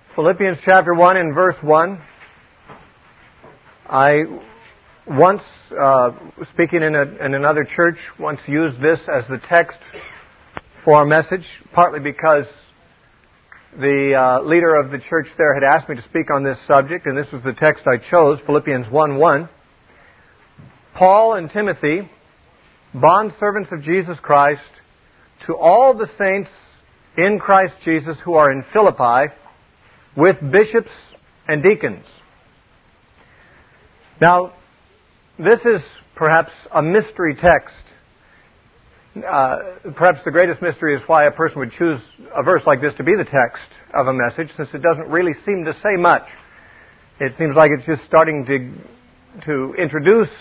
Philippians chapter 1 and verse 1. I once, speaking in another church, once used this as the text for our message, partly because the leader of the church there had asked me to speak on this subject, and this was the text I chose, Philippians 1:1. Paul and Timothy, bondservants of Jesus Christ, to all the saints in Christ Jesus who are in Philippi, with bishops and deacons. Now, this is perhaps a mystery text. Perhaps the greatest mystery is why a person would choose a verse like this to be the text of a message, since it doesn't really seem to say much. It seems like it's just starting to introduce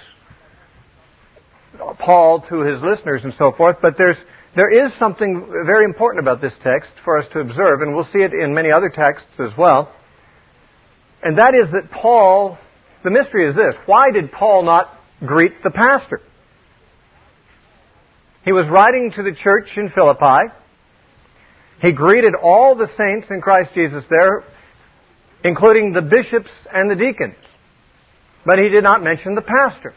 Paul to his listeners and so forth, but there is something very important about this text for us to observe, and we'll see it in many other texts as well. And that is that Paul, the mystery is this: why did Paul not greet the pastor? He was writing to the church in Philippi. He greeted all the saints in Christ Jesus there, including the bishops and the deacons. But he did not mention the pastor.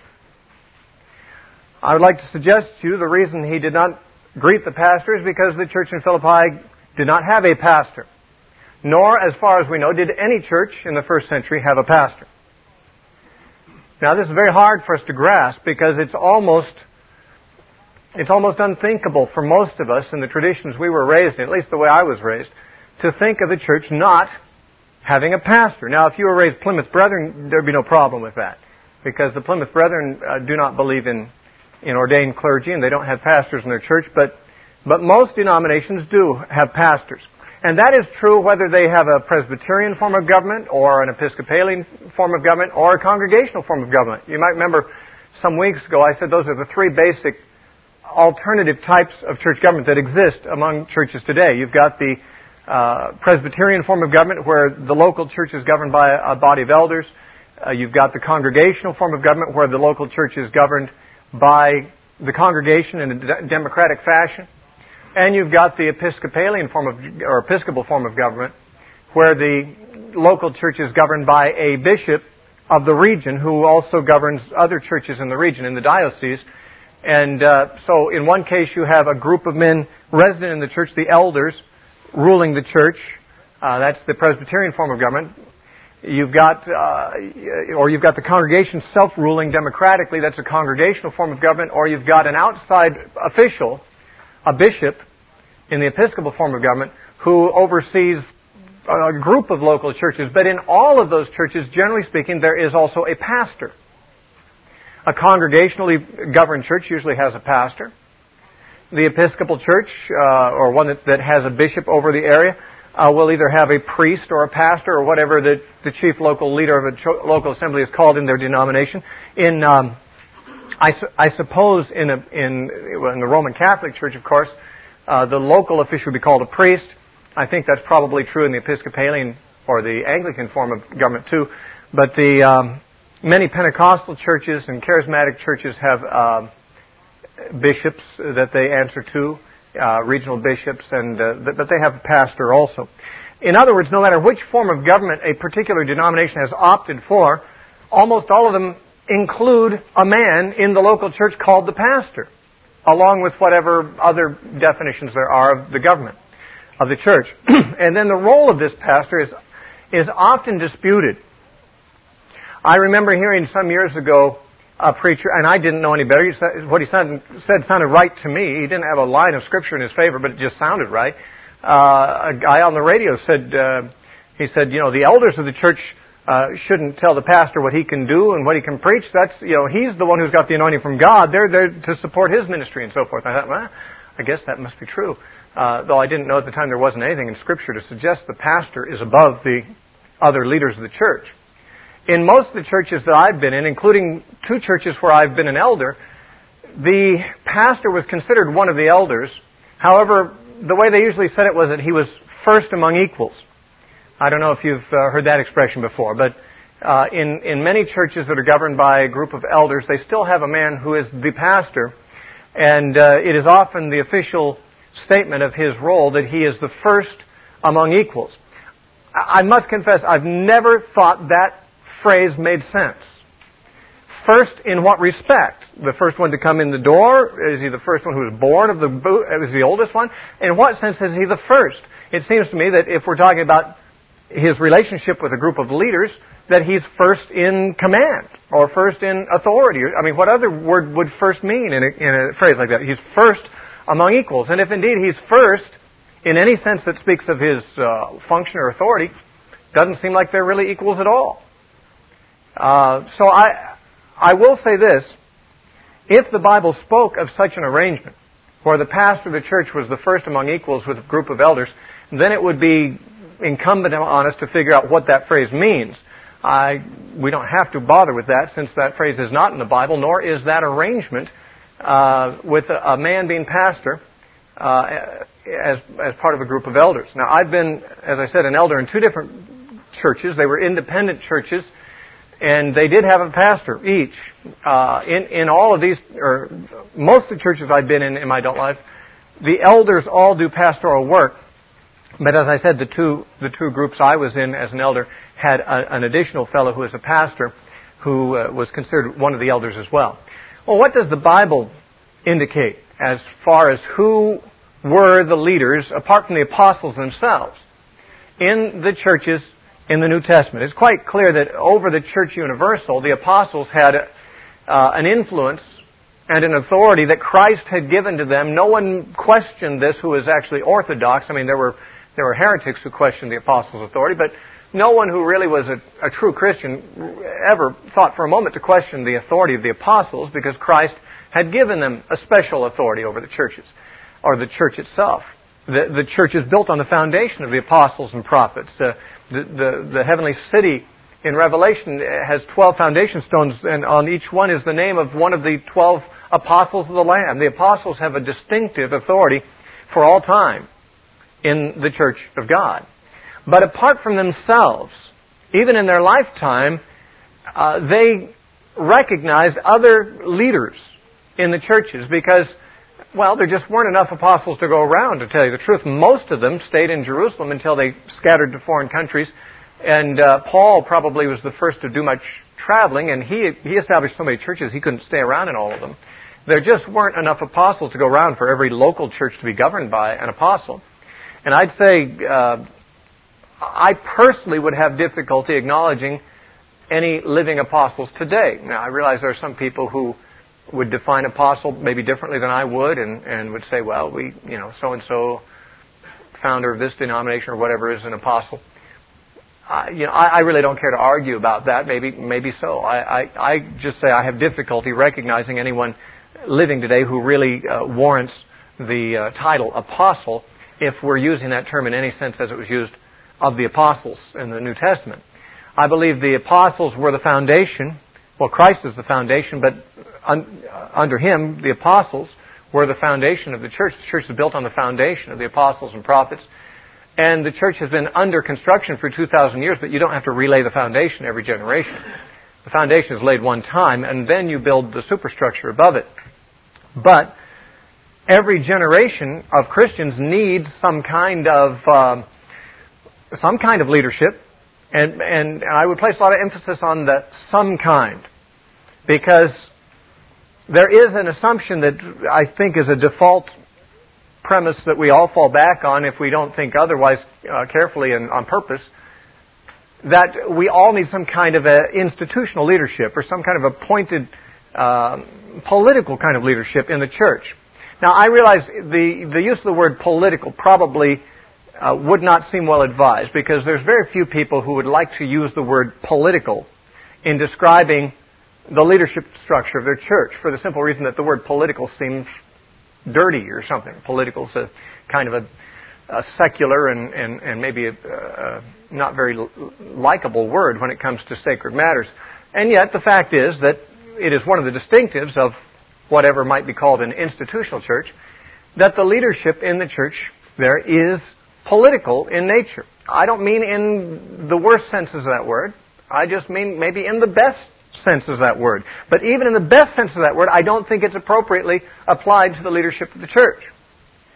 I would like to suggest to you the reason he did not greet the pastor is because the church in Philippi did not have a pastor. Nor, as far as we know, did any church in the first century have a pastor. Now, this is very hard for us to grasp because it's almost unthinkable for most of us in the traditions we were raised in, at least the way I was raised, to think of the church not having a pastor. Now, if you were raised Plymouth Brethren, there'd be no problem with that, because the Plymouth Brethren do not believe in ordained clergy, and they don't have pastors in their church, but most denominations do have pastors. And that is true whether they have a Presbyterian form of government, or an Episcopalian form of government, or a congregational form of government. You might remember some weeks ago I said those are the three basic alternative types of church government that exist among churches today. You've got the Presbyterian form of government, where the local church is governed by a body of elders. You've got the congregational form of government, where the local church is governed by the congregation in a democratic fashion. And you've got the Episcopalian or Episcopal form of government, where the local church is governed by a bishop of the region who also governs other churches in the region, in the diocese. And so in one case you have a group of men resident in the church, the elders, ruling the church. That's the Presbyterian form of government. You've got the congregation self-ruling democratically. That's a congregational form of government. Or you've got an outside official, a bishop, in the Episcopal form of government, who oversees a group of local churches. But in all of those churches, generally speaking, there is also a pastor. A congregationally governed church usually has a pastor. The Episcopal church, or one that has a bishop over the area, will either have a priest or a pastor or whatever the chief local leader of a local assembly is called in their denomination. I suppose in the Roman Catholic Church, of course, the local official would be called a priest. I think that's probably true in the Episcopalian or the Anglican form of government too. But many Pentecostal churches and charismatic churches have bishops that they answer to. Regional bishops, but they have a pastor also. In other words, no matter which form of government a particular denomination has opted for, almost all of them include a man in the local church called the pastor, along with whatever other definitions there are of the government of the church. And then the role of this pastor is often disputed. I remember hearing some years ago a preacher, and I didn't know any better. What he said sounded right to me. He didn't have a line of scripture in his favor, but it just sounded right. A guy on the radio said, the elders of the church shouldn't tell the pastor what he can do and what he can preach. That's, he's the one who's got the anointing from God. They're there to support his ministry and so forth. And I thought, well, I guess that must be true. Though I didn't know at the time there wasn't anything in scripture to suggest the pastor is above the other leaders of the church. In most of the churches that I've been in, including two churches where I've been an elder, the pastor was considered one of the elders. However, the way they usually said it was that he was first among equals. I don't know if you've heard that expression before, but in many churches that are governed by a group of elders, they still have a man who is the pastor, and it is often the official statement of his role that he is the first among equals. I must confess, I've never thought that phrase made sense. First, in what respect? The first one to come in the door? Is he the first one who was born of the is the oldest one? In what sense is he the first? It seems to me that if we're talking about his relationship with a group of leaders, that he's first in command, or first in authority. I mean, what other word would first mean in a phrase like that? He's first among equals. And if indeed he's first, in any sense that speaks of his function or authority, doesn't seem like they're really equals at all. So I will say this. If the Bible spoke of such an arrangement, where the pastor of the church was the first among equals with a group of elders, then it would be incumbent on us to figure out what that phrase means. We don't have to bother with that, since that phrase is not in the Bible, nor is that arrangement with a man being pastor as part of a group of elders. Now, I've been, as I said, an elder in two different churches. They were independent churches, and they did have a pastor each. In all of these, or most of the churches I've been in my adult life, the elders all do pastoral work. But as I said, the two groups I was in as an elder had an additional fellow who was a pastor who was considered one of the elders as well. Well, what does the Bible indicate as far as who were the leaders, apart from the apostles themselves, in the churches in the New Testament? It's quite clear that over the church universal, the apostles had an influence and an authority that Christ had given to them. No one questioned this who was actually orthodox. I mean, there were heretics who questioned the apostles' authority, but no one who really was a true Christian ever thought for a moment to question the authority of the apostles, because Christ had given them a special authority over the churches, or the church itself. The church is built on the foundation of the apostles and prophets. The heavenly city in Revelation has 12 foundation stones, and on each one is the name of one of the 12 apostles of the Lamb. The apostles have a distinctive authority for all time in the church of God. But apart from themselves, even in their lifetime, they recognized other leaders in the churches because, well, there just weren't enough apostles to go around, to tell you the truth. Most of them stayed in Jerusalem until they scattered to foreign countries. And Paul probably was the first to do much traveling, and he established so many churches he couldn't stay around in all of them. There just weren't enough apostles to go around for every local church to be governed by an apostle. And I'd say I personally would have difficulty acknowledging any living apostles today. Now, I realize there are some people who would define apostle maybe differently than I would, and would say, well, so-and-so founder of this denomination or whatever is an apostle. I really don't care to argue about that. Maybe so. I just say I have difficulty recognizing anyone living today who really warrants the title apostle, if we're using that term in any sense as it was used of the apostles in the New Testament. I believe the apostles were the foundation. Well, Christ is the foundation, but under Him, the apostles were the foundation of the church. The church is built on the foundation of the apostles and prophets. And the church has been under construction for 2,000 years, but you don't have to relay the foundation every generation. The foundation is laid one time, and then you build the superstructure above it. But every generation of Christians needs some kind of leadership, and I would place a lot of emphasis on that some kind, because there is an assumption that I think is a default premise that we all fall back on if we don't think otherwise carefully and on purpose, that we all need some kind of a institutional leadership or some kind of appointed political kind of leadership in the church. Now, I realize the use of the word political probably would not seem well advised, because there's very few people who would like to use the word political in describing the leadership structure of their church, for the simple reason that the word political seems dirty or something. Political is a kind of a secular and maybe a not very likable word when it comes to sacred matters. And yet the fact is that it is one of the distinctives of whatever might be called an institutional church, that the leadership in the church there is political in nature. I don't mean in the worst senses of that word. I just mean maybe in the best sense of that word. But even in the best sense of that word, I don't think it's appropriately applied to the leadership of the church.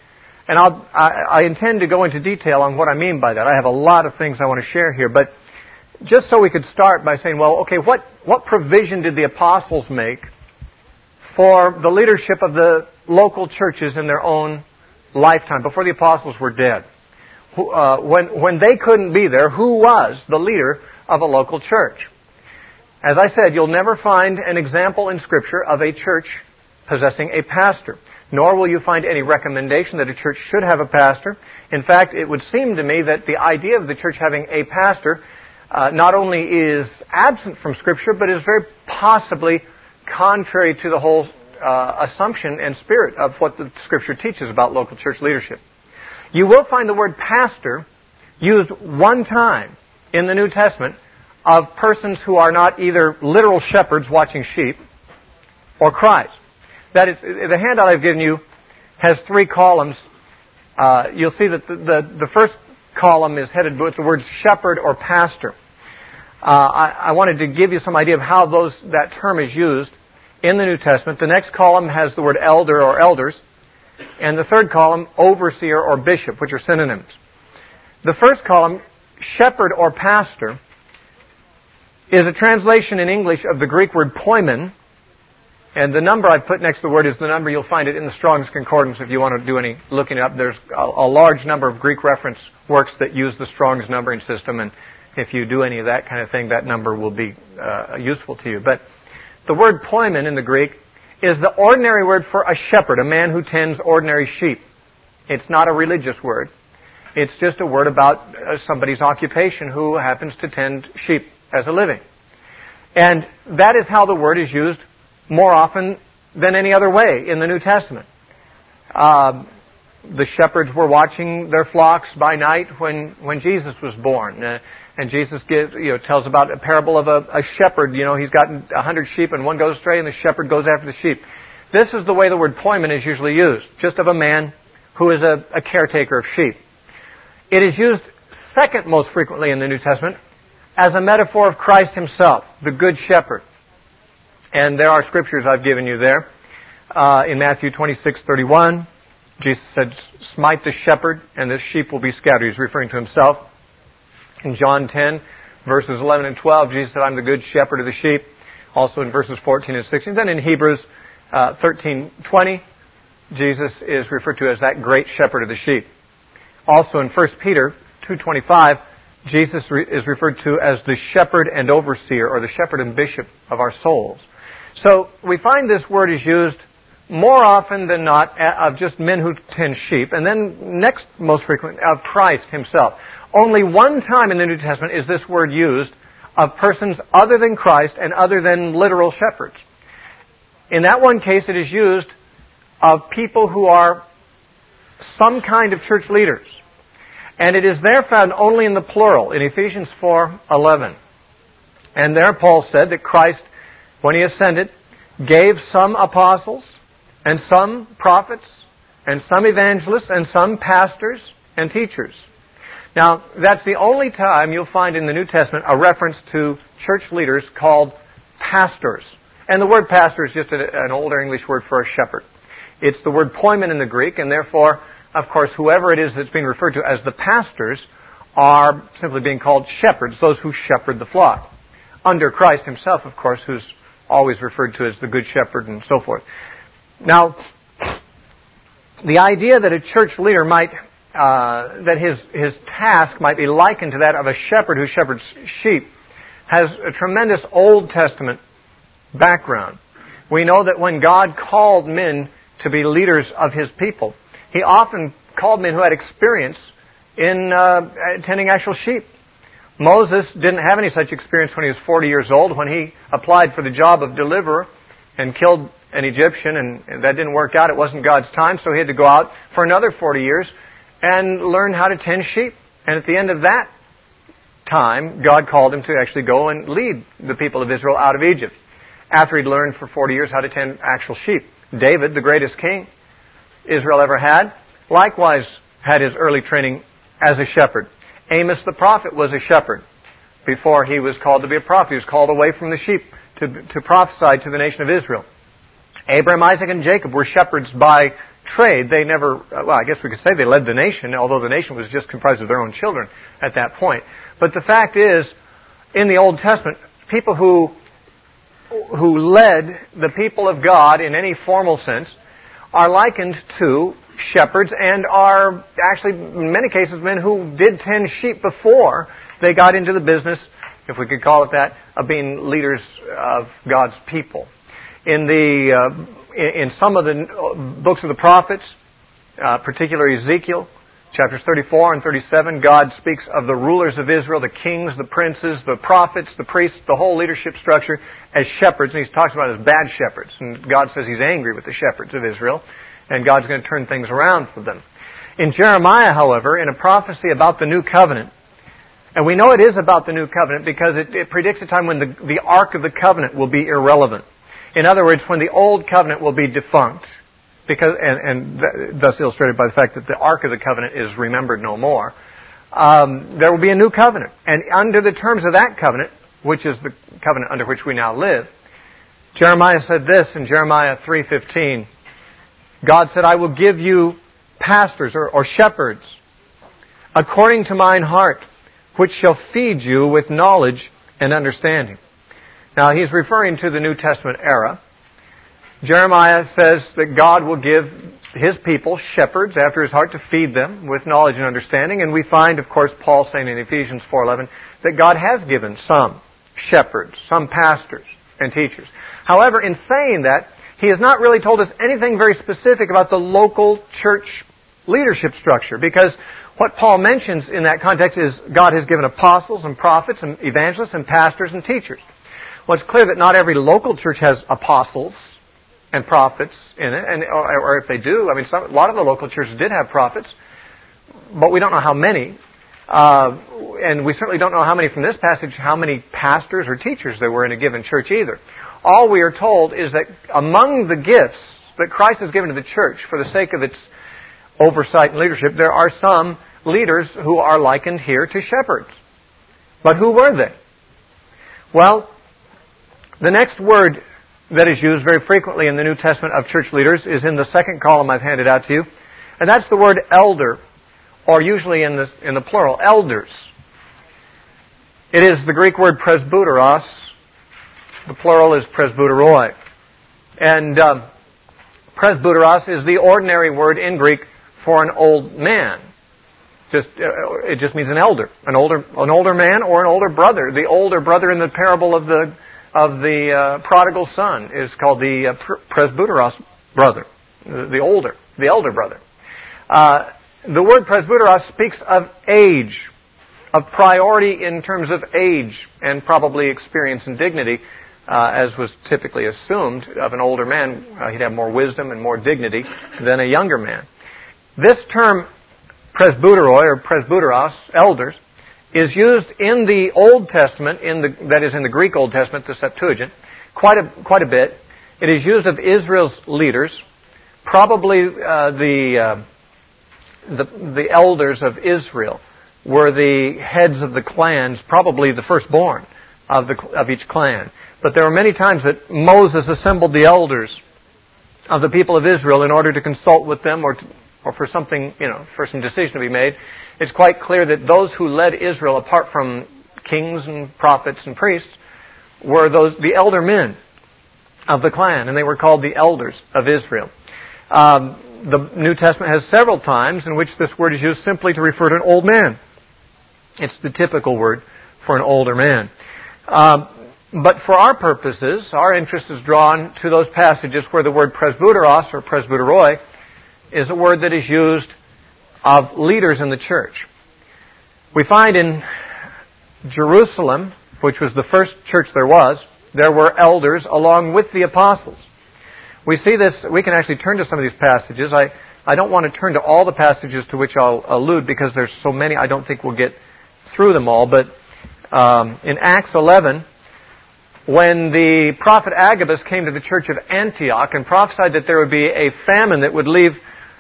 And I intend to go into detail on what I mean by that. I have a lot of things I want to share here, but just so we could start by saying, well, okay, what provision did the apostles make for the leadership of the local churches in their own lifetime, before the apostles were dead? When they couldn't be there, who was the leader of a local church? As I said, you'll never find an example in Scripture of a church possessing a pastor, nor will you find any recommendation that a church should have a pastor. In fact, it would seem to me that the idea of the church having a pastor not only is absent from Scripture, but is very possibly contrary to the whole assumption and spirit of what the Scripture teaches about local church leadership. You will find the word pastor used one time in the New Testament of persons who are not either literal shepherds watching sheep or Christ. That is, the handout I've given you has 3 columns. You'll see that the first column is headed with the word shepherd or pastor. I wanted to give you some idea of how that term is used in the New Testament. The next column has the word elder or elders. And the third column, overseer or bishop, which are synonyms. The first column, shepherd or pastor, is a translation in English of the Greek word poimen. And the number I've put next to the word is the number you'll find it in the Strong's Concordance if you want to do any looking it up. There's a large number of Greek reference works that use the Strong's numbering system, and if you do any of that kind of thing, that number will be useful to you. But the word poimen in the Greek is the ordinary word for a shepherd, a man who tends ordinary sheep. It's not a religious word. It's just a word about somebody's occupation who happens to tend sheep as a living. And that is how the word is used more often than any other way in the New Testament. The shepherds were watching their flocks by night when Jesus was born. And Jesus tells about a parable of a shepherd. He's got 100 sheep and one goes astray and the shepherd goes after the sheep. This is the way the word poimen is usually used, just of a man who is a caretaker of sheep. It is used second most frequently in the New Testament as a metaphor of Christ Himself, the Good Shepherd. And there are scriptures I've given you there. In Matthew 26:31, Jesus said, "Smite the shepherd and the sheep will be scattered." He's referring to Himself. In John 10, verses 11 and 12, Jesus said, "I'm the good shepherd of the sheep." Also in verses 14 and 16. Then in Hebrews 13:20, Jesus is referred to as that great shepherd of the sheep. Also in 1 Peter 2:25, Jesus is referred to as the shepherd and overseer, or the shepherd and bishop of our souls. So we find this word is used more often than not of just men who tend sheep, and then next most frequent of Christ Himself. Only one time in the New Testament is this word used of persons other than Christ and other than literal shepherds. In that one case, it is used of people who are some kind of church leaders. And it is there found only in the plural, in Ephesians 4:11. And there Paul said that Christ, when He ascended, gave some apostles, and some prophets, and some evangelists, and some pastors and teachers. Now, that's the only time you'll find in the New Testament a reference to church leaders called pastors. And the word pastor is just an older English word for a shepherd. It's the word poimen in the Greek, and therefore, of course, whoever it is that's being referred to as the pastors are simply being called shepherds, those who shepherd the flock. Under Christ Himself, of course, who's always referred to as the Good Shepherd and so forth. Now, the idea that a church leader might that his task might be likened to that of a shepherd who shepherds sheep has a tremendous Old Testament background. We know that when God called men to be leaders of His people, He often called men who had experience in tending actual sheep. Moses didn't have any such experience when he was 40 years old, when he applied for the job of deliverer and killed an Egyptian, and that didn't work out. It wasn't God's time, so he had to go out for another 40 years and learn how to tend sheep. And at the end of that time, God called him to actually go and lead the people of Israel out of Egypt, after he'd learned for 40 years how to tend actual sheep. David, the greatest king Israel ever had, likewise had his early training as a shepherd. Amos the prophet was a shepherd before he was called to be a prophet. He was called away from the sheep to prophesy to the nation of Israel. Abraham, Isaac, and Jacob were shepherds by trade. They never, well, I guess we could say they led the nation, although the nation was just comprised of their own children at that point. But the fact is, in the Old Testament, people who led the people of God in any formal sense are likened to shepherds and are actually, in many cases, men who did tend sheep before they got into the business, if we could call it that, of being leaders of God's people. In some of the books of the prophets, particularly Ezekiel, chapters 34 and 37, God speaks of the rulers of Israel, the kings, the princes, the prophets, the priests, the whole leadership structure as shepherds, and he talks about it as bad shepherds. And God says he's angry with the shepherds of Israel, and God's going to turn things around for them. In Jeremiah, however, in a prophecy about the new covenant, and we know it is about the new covenant because it predicts a time when the Ark of the Covenant will be irrelevant. In other words, when the old covenant will be defunct, because and thus illustrated by the fact that the Ark of the Covenant is remembered no more. There will be a new covenant, and under the terms of that covenant, which is the covenant under which we now live, Jeremiah said this in Jeremiah 3:15. God said, "I will give you pastors or shepherds according to mine heart, which shall feed you with knowledge and understanding." Now, he's referring to the New Testament era. Jeremiah says that God will give His people shepherds after His heart to feed them with knowledge and understanding. And we find, of course, Paul saying in Ephesians 4:11 that God has given some shepherds, some pastors and teachers. However, in saying that, he has not really told us anything very specific about the local church leadership structure, because what Paul mentions in that context is God has given apostles and prophets and evangelists and pastors and teachers. Well, it's clear that not every local church has apostles and prophets in it, or if they do, I mean, a lot of the local churches did have prophets, but we don't know how many, and we certainly don't know how many from this passage, how many pastors or teachers there were in a given church either. All we are told is that among the gifts that Christ has given to the church for the sake of its oversight and leadership, there are some leaders who are likened here to shepherds. But who were they? Well, the next word that is used very frequently in the New Testament of church leaders is in the second column I've handed out to you, and that's the word elder, or usually in the plural, elders. It is the Greek word presbyteros. The plural is presbyteroi. And presbyteros is the ordinary word in Greek for an old man. It just means an elder, an older man or an older brother. The older brother in the parable of the prodigal son is called the presbyteros brother, the elder brother. The word presbyteros speaks of age, of priority in terms of age and probably experience and dignity, as was typically assumed of an older man. He'd have more wisdom and more dignity than a younger man. This term presbyteroi or presbyteros, elders, is used in the Old Testament, that is in the Greek Old Testament, the Septuagint, quite a bit. It is used of Israel's leaders. Probably the elders of Israel were the heads of the clans, probably the firstborn of each clan. But there were many times that Moses assembled the elders of the people of Israel in order to consult with them or for something, for some decision to be made. It's quite clear that those who led Israel, apart from kings and prophets and priests, were the elder men of the clan, and they were called the elders of Israel. The New Testament has several times in which this word is used simply to refer to an old man. It's the typical word for an older man. But for our purposes, our interest is drawn to those passages where the word presbyteros or presbyteroi is a word that is used of leaders in the church. We find in Jerusalem, which was the first church there were elders along with the apostles. We see this, we can actually turn to some of these passages. I don't want to turn to all the passages to which I'll allude because there's so many I don't think we'll get through them all. But in Acts 11, when the prophet Agabus came to the church of Antioch and prophesied that there would be a famine that would leave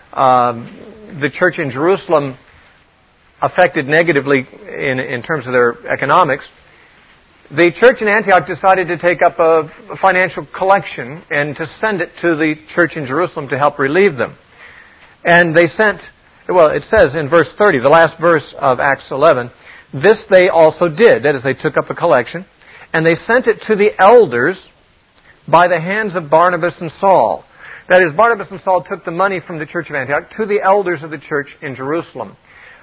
the church in Jerusalem affected negatively in terms of their economics, the church in Antioch decided to take up a financial collection and to send it to the church in Jerusalem to help relieve them. And they sent, well, it says in verse 30, the last verse of Acts 11, this they also did. That is, they took up a collection, and they sent it to the elders by the hands of Barnabas and Saul. That is, Barnabas and Saul took the money from the church of Antioch to the elders of the church in Jerusalem.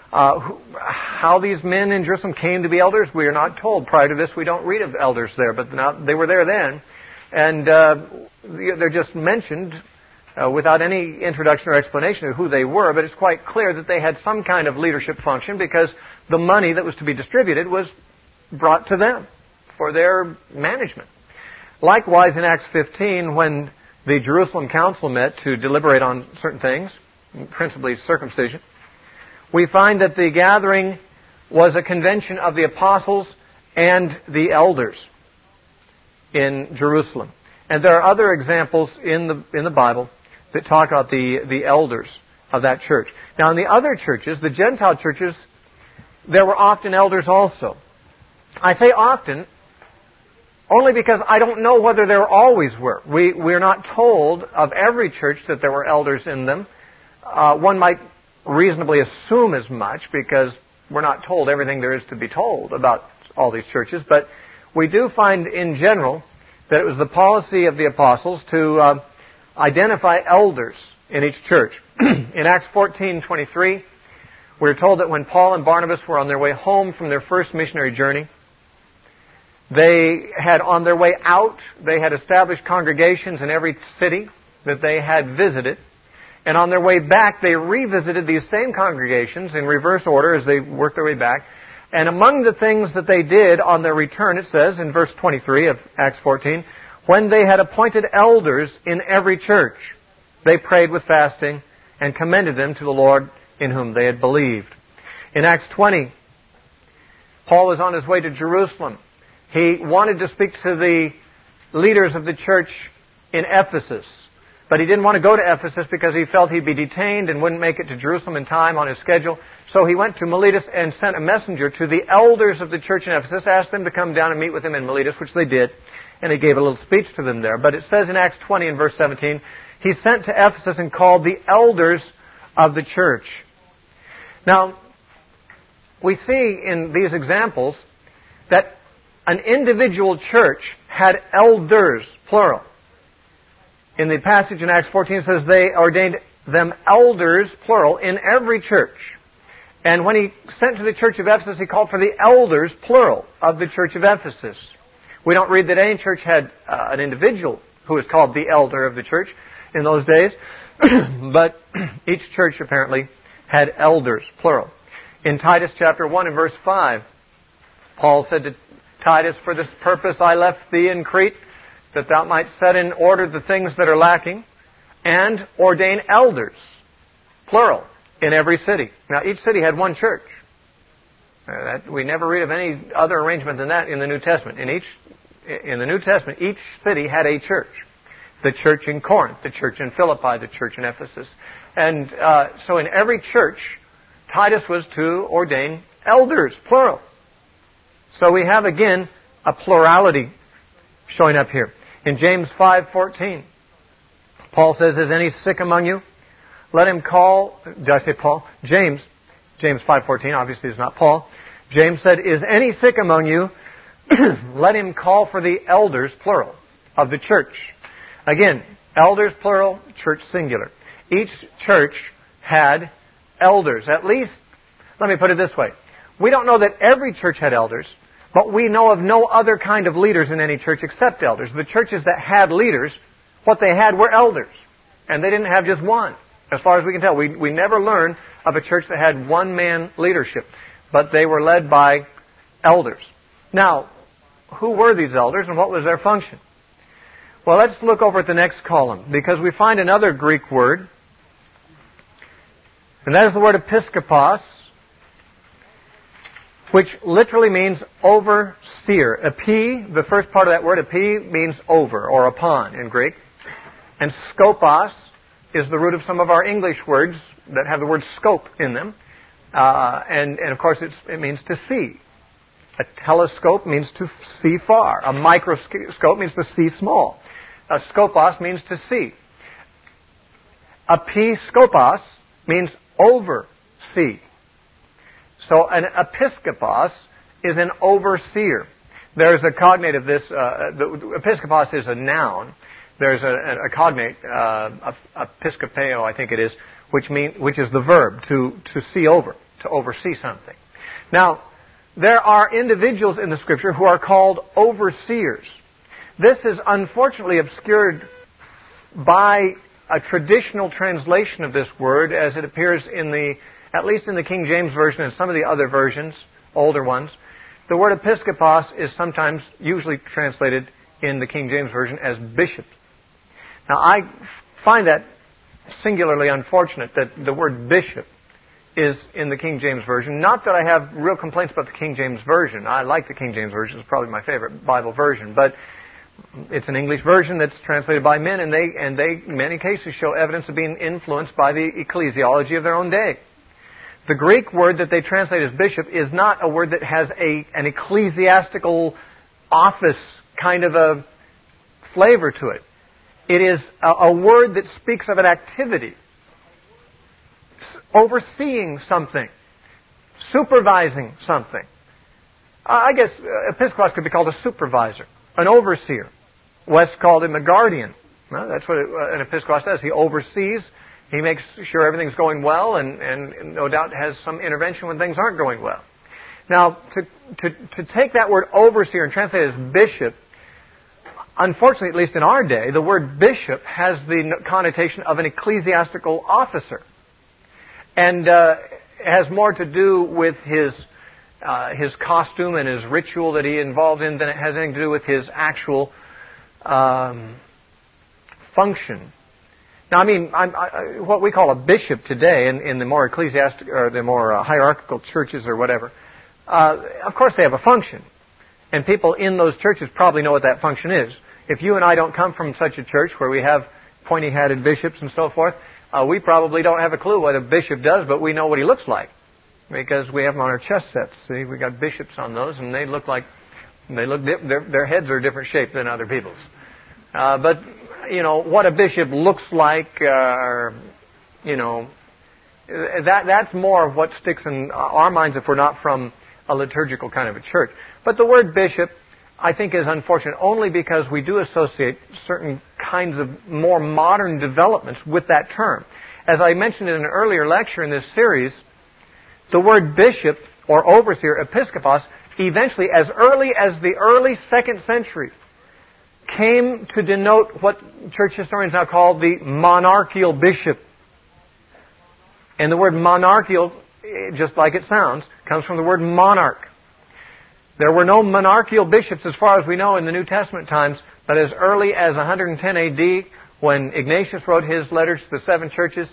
How these men in Jerusalem came to be elders, we are not told. Prior to this, we don't read of elders there, but now they were there then. And they're just mentioned without any introduction or explanation of who they were, but it's quite clear that they had some kind of leadership function because the money that was to be distributed was brought to them for their management. Likewise, in Acts 15, when the Jerusalem council met to deliberate on certain things, principally circumcision, we find that the gathering was a convention of the apostles and the elders in Jerusalem. And there are other examples in the Bible that talk about the elders of that church. Now, in the other churches, the Gentile churches, there were often elders also. I say often only because I don't know whether there always were. We're not told of every church that there were elders in them. One might reasonably assume as much because we're not told everything there is to be told about all these churches. But we do find in general that it was the policy of the apostles to identify elders in each church. In Acts 14:23, we're told that when Paul and Barnabas were on their way home from their first missionary journey, they had, on their way out, they had established congregations in every city that they had visited. And on their way back, they revisited these same congregations in reverse order as they worked their way back. And among the things that they did on their return, it says in verse 23 of Acts 14, when they had appointed elders in every church, they prayed with fasting and commended them to the Lord in whom they had believed. In Acts 20, Paul was on his way to Jerusalem. He wanted to speak to the leaders of the church in Ephesus. But he didn't want to go to Ephesus because he felt he'd be detained and wouldn't make it to Jerusalem in time on his schedule. So he went to Miletus and sent a messenger to the elders of the church in Ephesus, asked them to come down and meet with him in Miletus, which they did. And he gave a little speech to them there. But it says in Acts 20 and verse 17, he sent to Ephesus and called the elders of the church. Now, we see in these examples that an individual church had elders, plural. In the passage in Acts 14, it says they ordained them elders, plural, in every church. And when he sent to the church of Ephesus, he called for the elders, plural, of the church of Ephesus. We don't read that any church had an individual who was called the elder of the church in those days, but each church apparently had elders, plural. In Titus chapter 1 and verse 5, Paul said to Titus, for this purpose I left thee in Crete, that thou might set in order the things that are lacking, and ordain elders, plural, in every city. Now, each city had one church. We never read of any other arrangement than that in the New Testament. In the New Testament, each city had a church. The church in Corinth, the church in Philippi, the church in Ephesus. And so in every church, Titus was to ordain elders, plural. So we have, again, a plurality showing up here. In James 5:14, Paul says, is any sick among you? Let him call, did I say Paul? James 5:14, obviously is not Paul. James said, is any sick among you? Let him call for the elders, plural, of the church. Again, elders, plural, church, singular. Each church had elders. At least, let me put it this way. We don't know that every church had elders, but we know of no other kind of leaders in any church except elders. The churches that had leaders, what they had were elders. And they didn't have just one, as far as we can tell. We never learn of a church that had one-man leadership, but they were led by elders. Now, who were these elders and what was their function? Well, let's look over at the next column, because we find another Greek word, and that is the word episkopos, which literally means overseer. Epi, the first part of that word, epi, means over or upon in Greek. And skopos is the root of some of our English words that have the word scope in them. And of course, it means to see. A telescope means to see far. A microscope means to see small. A skopos means to see. Episkopos means oversee. So an episkopos is an overseer. There's a cognate of this. The episkopos is a noun. There's a cognate, episkopeo, I think it is, which is the verb to see over, to oversee something. Now, there are individuals in the Scripture who are called overseers. This is unfortunately obscured by a traditional translation of this word as it appears at least in the King James Version and some of the other versions, older ones. The word episkopos is sometimes usually translated in the King James Version as bishop. Now, I find that singularly unfortunate that the word bishop is in the King James Version. Not that I have real complaints about the King James Version. I like the King James Version. It's probably my favorite Bible version. But it's an English version that's translated by men, and they in many cases show evidence of being influenced by the ecclesiology of their own day. The Greek word that they translate as bishop is not a word that has an ecclesiastical office kind of a flavor to it. It is a word that speaks of an activity, overseeing something, supervising something. I guess episkopos could be called a supervisor, an overseer. West called him a guardian. Well, that's what an episkopos does. He oversees. He makes sure everything's going well, and no doubt has some intervention when things aren't going well. Now, to take that word overseer and translate it as bishop, unfortunately, at least in our day, the word bishop has the connotation of an ecclesiastical officer. And it has more to do with his costume and his ritual that he involved in than it has anything to do with his actual function. Now, I mean, what we call a bishop today in the more ecclesiastical or the more hierarchical churches or whatever, of course they have a function. And people in those churches probably know what that function is. If you and I don't come from such a church where we have pointy-hatted bishops and so forth, we probably don't have a clue what a bishop does, but we know what he looks like because we have them on our chest sets. See, we got bishops on those, and they look their heads are a different shape than other people's. But you know what a bishop looks like, that's more of what sticks in our minds if we're not from a liturgical kind of a church. But the word bishop, I think, is unfortunate only because we do associate certain kinds of more modern developments with that term. As I mentioned in an earlier lecture in this series, the word bishop or overseer, episkopos, eventually, as early as the early 2nd century, came to denote what church historians now call the monarchical bishop. And the word monarchical, just like it sounds, comes from the word monarch. There were no monarchical bishops as far as we know in the New Testament times, but as early as 110 AD, when Ignatius wrote his letters to the 7 churches,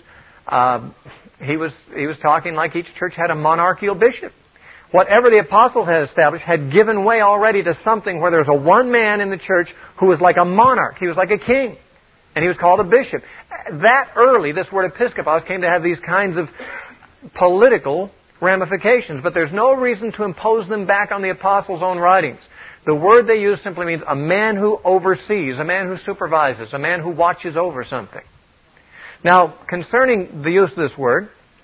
he was talking like each church had a monarchical bishop. Whatever the apostles had established had given way already to something where there was a one man in the church who was like a monarch. He was like a king. And he was called a bishop. That early, this word episkopos came to have these kinds of political ramifications. But there's no reason to impose them back on the apostles' own writings. The word they use simply means a man who oversees, a man who supervises, a man who watches over something. Now, concerning the use of this word,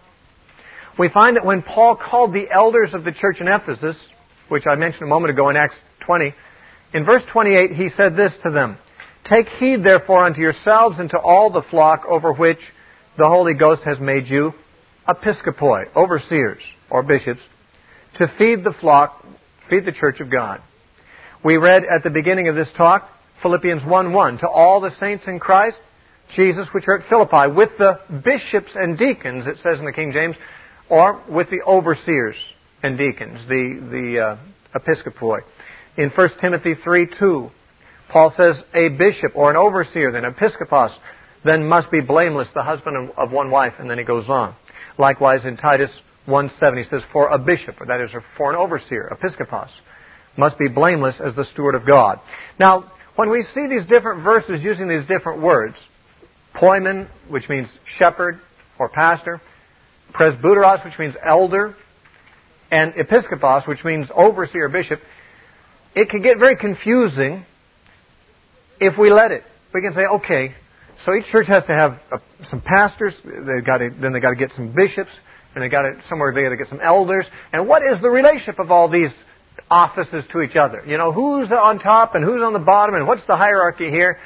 we find that when Paul called the elders of the church in Ephesus, which I mentioned a moment ago in Acts 20, in verse 28 he said this to them, "Take heed therefore unto yourselves and to all the flock over which the Holy Ghost has made you episkopoi," overseers or bishops, to feed the flock, feed the church of God. We read at the beginning of this talk, Philippians 1:1, "To all the saints in Christ Jesus which are at Philippi, with the bishops and deacons," it says in the King James, or with the overseers and deacons, the episkopoi. In 1 Timothy 3:2, Paul says, "A bishop or an overseer, then episkopos, then must be blameless, the husband of one wife," and then he goes on. Likewise in Titus 1:7, he says, "For a bishop," or that is, for an overseer, episkopos, "must be blameless as the steward of God." Now, when we see these different verses using these different words, poimen, which means shepherd or pastor, presbyteros, which means elder, and episkopos, which means overseer, bishop, it can get very confusing if we let it. We can say, okay, So each church has to have some pastors. Then they got to get some bishops, and they got to get some elders. And what is the relationship of all these offices to each other? You know, who's on top and who's on the bottom, and what's the hierarchy here?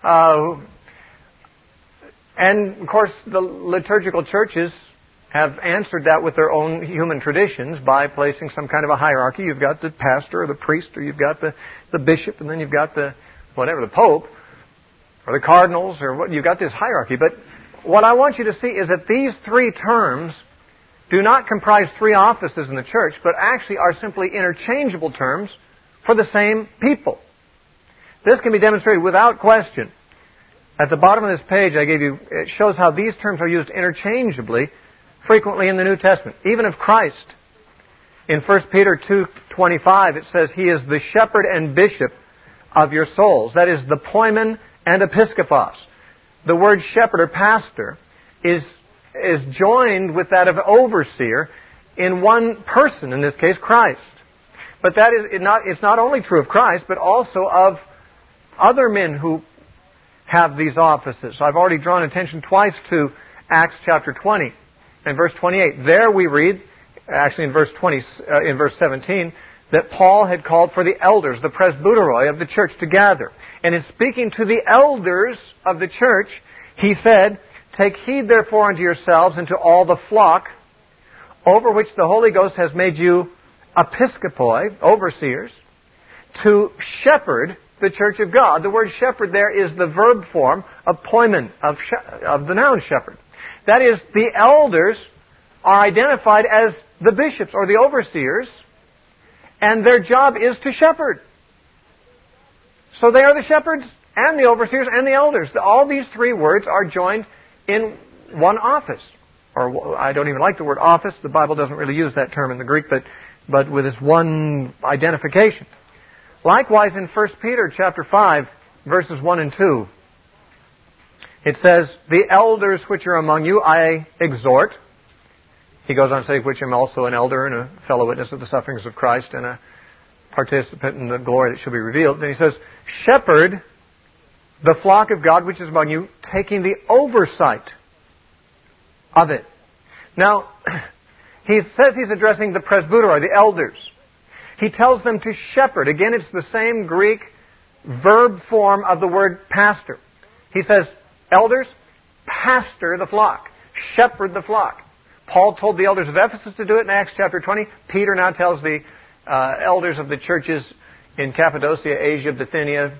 And of course, the liturgical churches have answered that with their own human traditions by placing some kind of a hierarchy. You've got the pastor or the priest, or you've got the bishop, and then you've got the pope, or the cardinals, or what. You've got this hierarchy. But what I want you to see is that these three terms do not comprise three offices in the church, but actually are simply interchangeable terms for the same people. This can be demonstrated without question. At the bottom of this page I gave you, it shows how these terms are used interchangeably frequently in the New Testament, even of Christ. In 1 Peter 2:25 it says, He is the shepherd and bishop of your souls. That is the poimen and episkopos. The word shepherd or pastor is joined with that of overseer in one person, in this case Christ. But it's not only true of Christ, but also of other men who have these offices. So I've already drawn attention twice to Acts chapter 20 and verse 28. There we read, actually in verse 17, that Paul had called for the elders, the presbyteroi of the church, to gather. And in speaking to the elders of the church, he said, Take heed therefore unto yourselves and to all the flock over which the Holy Ghost has made you episkopoi, overseers, to shepherd the church of God. The word shepherd there is the verb form of poimen, of the noun shepherd. That is, the elders are identified as the bishops or the overseers, and their job is to shepherd. So they are the shepherds and the overseers and the elders. All these three words are joined in one office. Or I don't even like the word office. The Bible doesn't really use that term in the Greek, but with this one identification. Likewise, in 1 Peter chapter 5, verses 1 and 2, it says, The elders which are among you I exhort. He goes on to say, which am also an elder and a fellow witness of the sufferings of Christ and a participant in the glory that shall be revealed. Then he says, Shepherd the flock of God which is among you, taking the oversight of it. Now, he says he's addressing the presbyteroi, the elders. He tells them to shepherd. Again, it's the same Greek verb form of the word pastor. He says, elders, pastor the flock. Shepherd the flock. Paul told the elders of Ephesus to do it in Acts chapter 20. Peter now tells the elders of the churches in Cappadocia, Asia, Bithynia,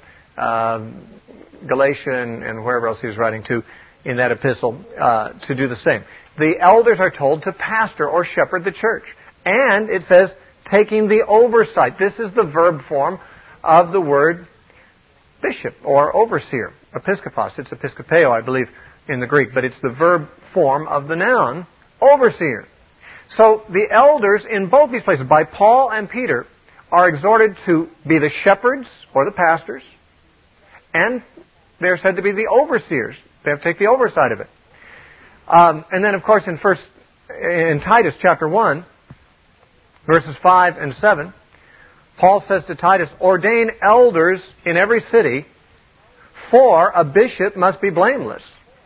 Galatia, and wherever else he was writing to in that epistle, to do the same. The elders are told to pastor or shepherd the church. And it says, taking the oversight. This is the verb form of the word bishop or overseer. Episkopos. It's episkopeo, I believe, in the Greek. But it's the verb form of the noun overseer. So the elders in both these places, by Paul and Peter, are exhorted to be the shepherds or the pastors. And they're said to be the overseers. They have to take the oversight of it. And then, of course, in Titus chapter 1, verses 5 and 7, Paul says to Titus, Ordain elders in every city, for a bishop must be blameless.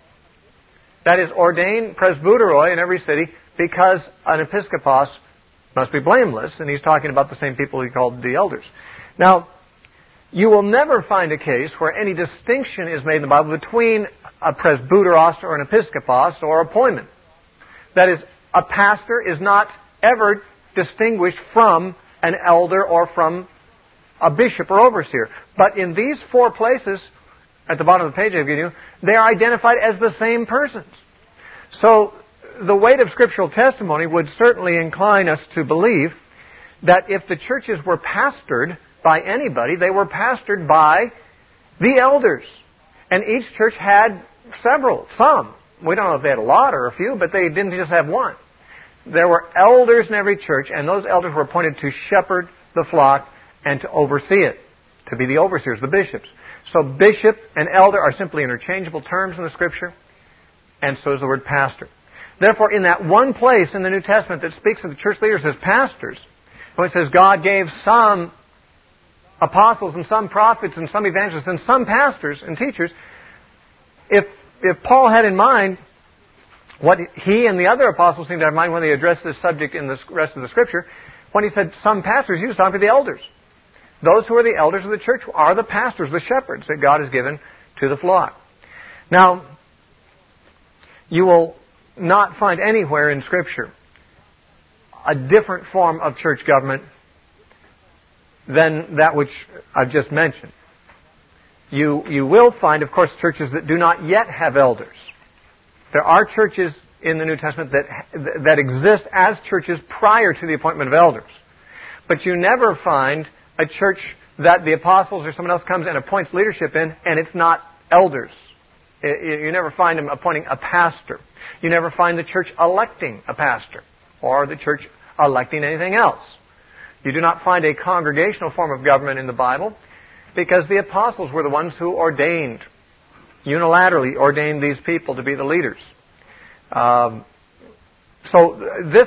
That is, ordain presbyteroi in every city, because an episkopos must be blameless. And he's talking about the same people he called the elders. Now, you will never find a case where any distinction is made in the Bible between a presbyteros or an episkopos or a poimen. That is, a pastor is not ever distinguished from an elder or from a bishop or overseer. But in these four places, at the bottom of the page I've given you, they are identified as the same persons. So the weight of scriptural testimony would certainly incline us to believe that if the churches were pastored by anybody, they were pastored by the elders. And each church had some. We don't know if they had a lot or a few, but they didn't just have one. There were elders in every church, and those elders were appointed to shepherd the flock and to oversee it, to be the overseers, the bishops. So bishop and elder are simply interchangeable terms in the Scripture, and so is the word pastor. Therefore, in that one place in the New Testament that speaks of the church leaders as pastors, when it says God gave some apostles and some prophets and some evangelists and some pastors and teachers, if if Paul had in mind what he and the other apostles seem to have in mind when they addressed this subject in the rest of the Scripture, when he said some pastors, he was talking to the elders. Those who are the elders of the church are the pastors, the shepherds that God has given to the flock. Now, you will not find anywhere in Scripture a different form of church government than that which I've just mentioned. You will find, of course, churches that do not yet have elders. There are churches in the New Testament that exist as churches prior to the appointment of elders. But you never find a church that the apostles or someone else comes and appoints leadership in, and it's not elders. You never find them appointing a pastor. You never find the church electing a pastor or the church electing anything else. You do not find a congregational form of government in the Bible because the apostles were the ones who unilaterally ordained these people to be the leaders. So this,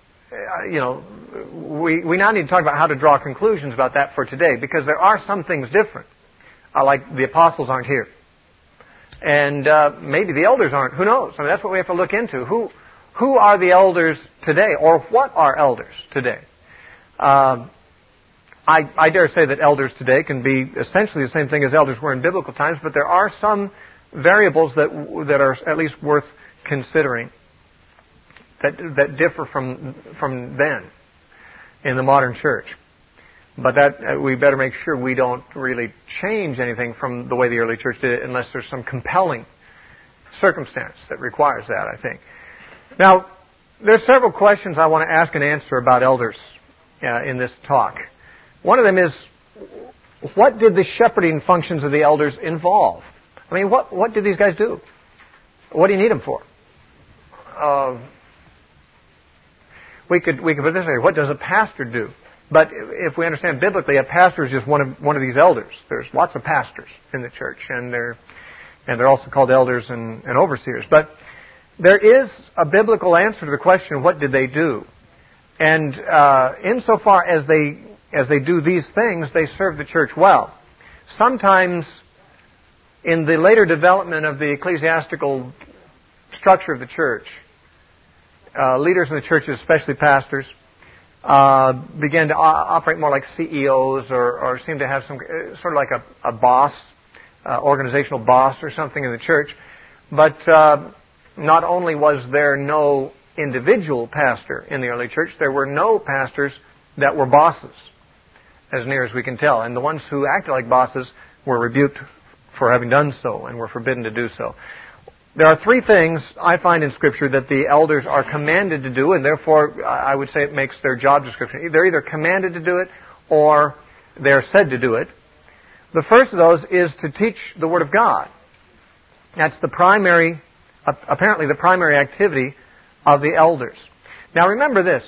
we now need to talk about how to draw conclusions about that for today, because there are some things different. Like the apostles aren't here. And maybe the elders aren't. Who knows? I mean, that's what we have to look into. Who are the elders today? Or what are elders today? I dare say that elders today can be essentially the same thing as elders were in biblical times, but there are some variables that are at least worth considering that differ from then in the modern church. But that we better make sure we don't really change anything from the way the early church did it unless there's some compelling circumstance that requires that, I think. Now, there's several questions I want to ask and answer about elders in this talk. One of them is, what did the shepherding functions of the elders involve? I mean, what did these guys do? What do you need them for? We could put it this way: what does a pastor do? But if we understand biblically, a pastor is just one of these elders. There's lots of pastors in the church, and they're also called elders and overseers. But there is a biblical answer to the question, what did they do? And insofar as they do these things, they serve the church well. Sometimes in the later development of the ecclesiastical structure of the church, leaders in the churches, especially pastors, began to operate more like CEOs or seem to have some sort of like a boss, organizational boss or something in the church. But not only was there no individual pastor in the early church, there were no pastors that were bosses, as near as we can tell. And the ones who acted like bosses were rebuked for having done so and were forbidden to do so. There are three things I find in Scripture that the elders are commanded to do, and therefore I would say it makes their job description. They're either commanded to do it or they're said to do it. The first of those is to teach the Word of God. That's apparently the primary activity of the elders. Now remember this.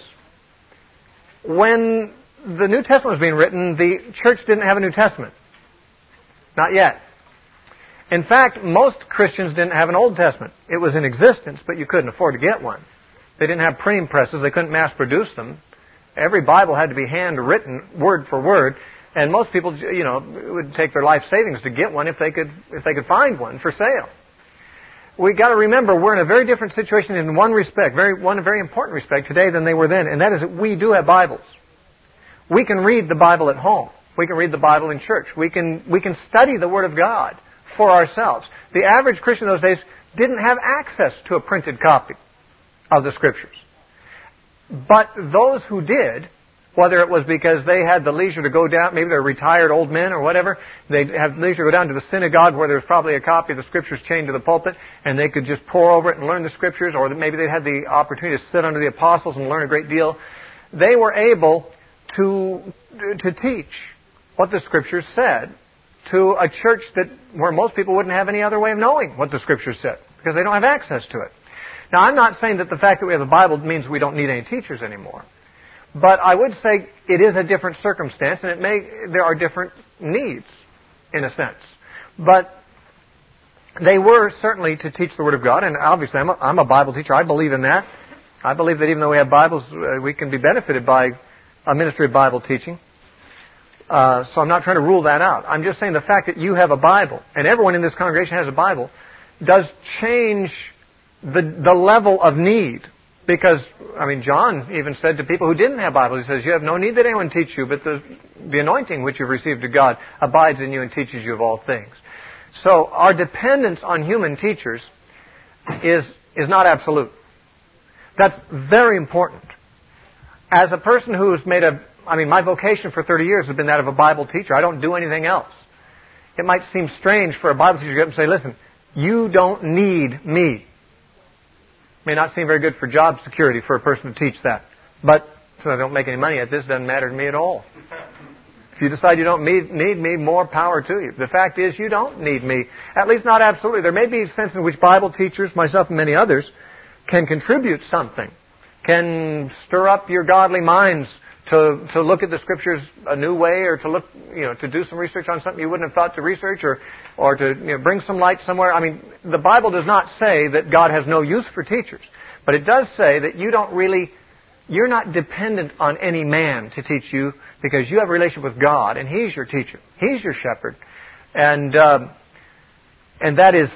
When the New Testament was being written, the church didn't have a New Testament. Not yet. In fact, most Christians didn't have an Old Testament. It was in existence, but you couldn't afford to get one. They didn't have printing presses. They couldn't mass produce them. Every Bible had to be handwritten, word for word, and most people, would take their life savings to get one if they could find one for sale. We got to remember we're in a very different situation in one respect, one very important respect today than they were then, and that is that we do have Bibles. We can read the Bible at home. We can read the Bible in church. We can study the Word of God for ourselves. The average Christian in those days didn't have access to a printed copy of the Scriptures. But those who did, whether it was because they had the leisure to go down, maybe they're retired old men or whatever, they had leisure to go down to the synagogue where there was probably a copy of the Scriptures chained to the pulpit, and they could just pore over it and learn the Scriptures, or maybe they had the opportunity to sit under the apostles and learn a great deal. They were able to teach what the Scriptures said to a church where most people wouldn't have any other way of knowing what the Scriptures said, because they don't have access to it. Now, I'm not saying that the fact that we have the Bible means we don't need any teachers anymore. But I would say it is a different circumstance, and there are different needs, in a sense. But they were certainly to teach the Word of God, and obviously I'm a Bible teacher. I believe in that. I believe that even though we have Bibles, we can be benefited by a ministry of Bible teaching. So I'm not trying to rule that out. I'm just saying the fact that you have a Bible, and everyone in this congregation has a Bible, does change the level of need. Because, John even said to people who didn't have Bibles, he says, you have no need that anyone teach you, but the anointing which you've received of God abides in you and teaches you of all things. So our dependence on human teachers is not absolute. That's very important. As a person who's my vocation for 30 years has been that of a Bible teacher. I don't do anything else. It might seem strange for a Bible teacher to get up and say, listen, you don't need me. May not seem very good for job security for a person to teach that. But since I don't make any money at this, it doesn't matter to me at all. If you decide you don't need me, more power to you. The fact is, you don't need me. At least not absolutely. There may be a sense in which Bible teachers, myself and many others, can contribute something, can stir up your godly minds to look at the Scriptures a new way, or to look, to do some research on something you wouldn't have thought to research, or to bring some light somewhere. The Bible does not say that God has no use for teachers, but it does say that you're not dependent on any man to teach you, because you have a relationship with God, and He's your teacher. He's your shepherd. And that is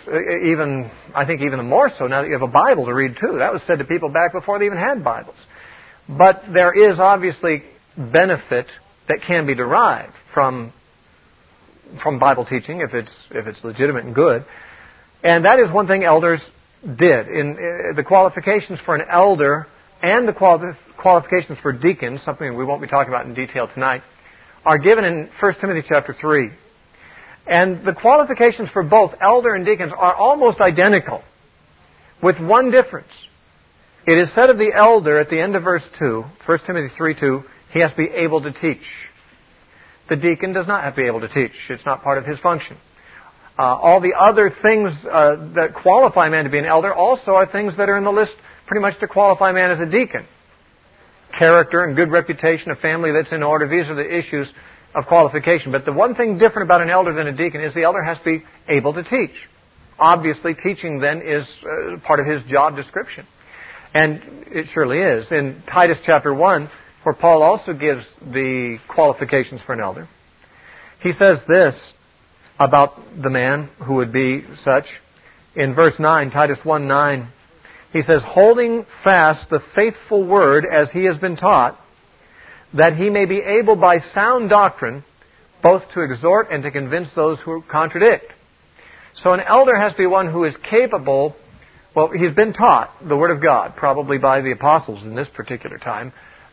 even more so now that you have a Bible to read too. That was said to people back before they even had Bibles. But there is obviously benefit that can be derived from Bible teaching if it's legitimate and good. And that is one thing elders did. In the qualifications for an elder and the qualifications for deacons, something we won't be talking about in detail tonight, are given in 1 Timothy chapter 3. And the qualifications for both elder and deacons are almost identical, with one difference. It is said of the elder at the end of verse 2, 1 Timothy 3:2, he has to be able to teach. The deacon does not have to be able to teach. It's not part of his function. All the other things that qualify a man to be an elder also are things that are in the list pretty much to qualify a man as a deacon. Character and good reputation, a family that's in order. These are the issues of qualification. But the one thing different about an elder than a deacon is the elder has to be able to teach. Obviously, teaching then is part of his job description. And it surely is. In Titus chapter 1, where Paul also gives the qualifications for an elder, he says this about the man who would be such. In verse 9, Titus 1:9, he says, holding fast the faithful word as he has been taught, that he may be able by sound doctrine both to exhort and to convince those who contradict. So an elder has to be one who is capable. Well, he's been taught the Word of God, probably by the apostles in this particular time.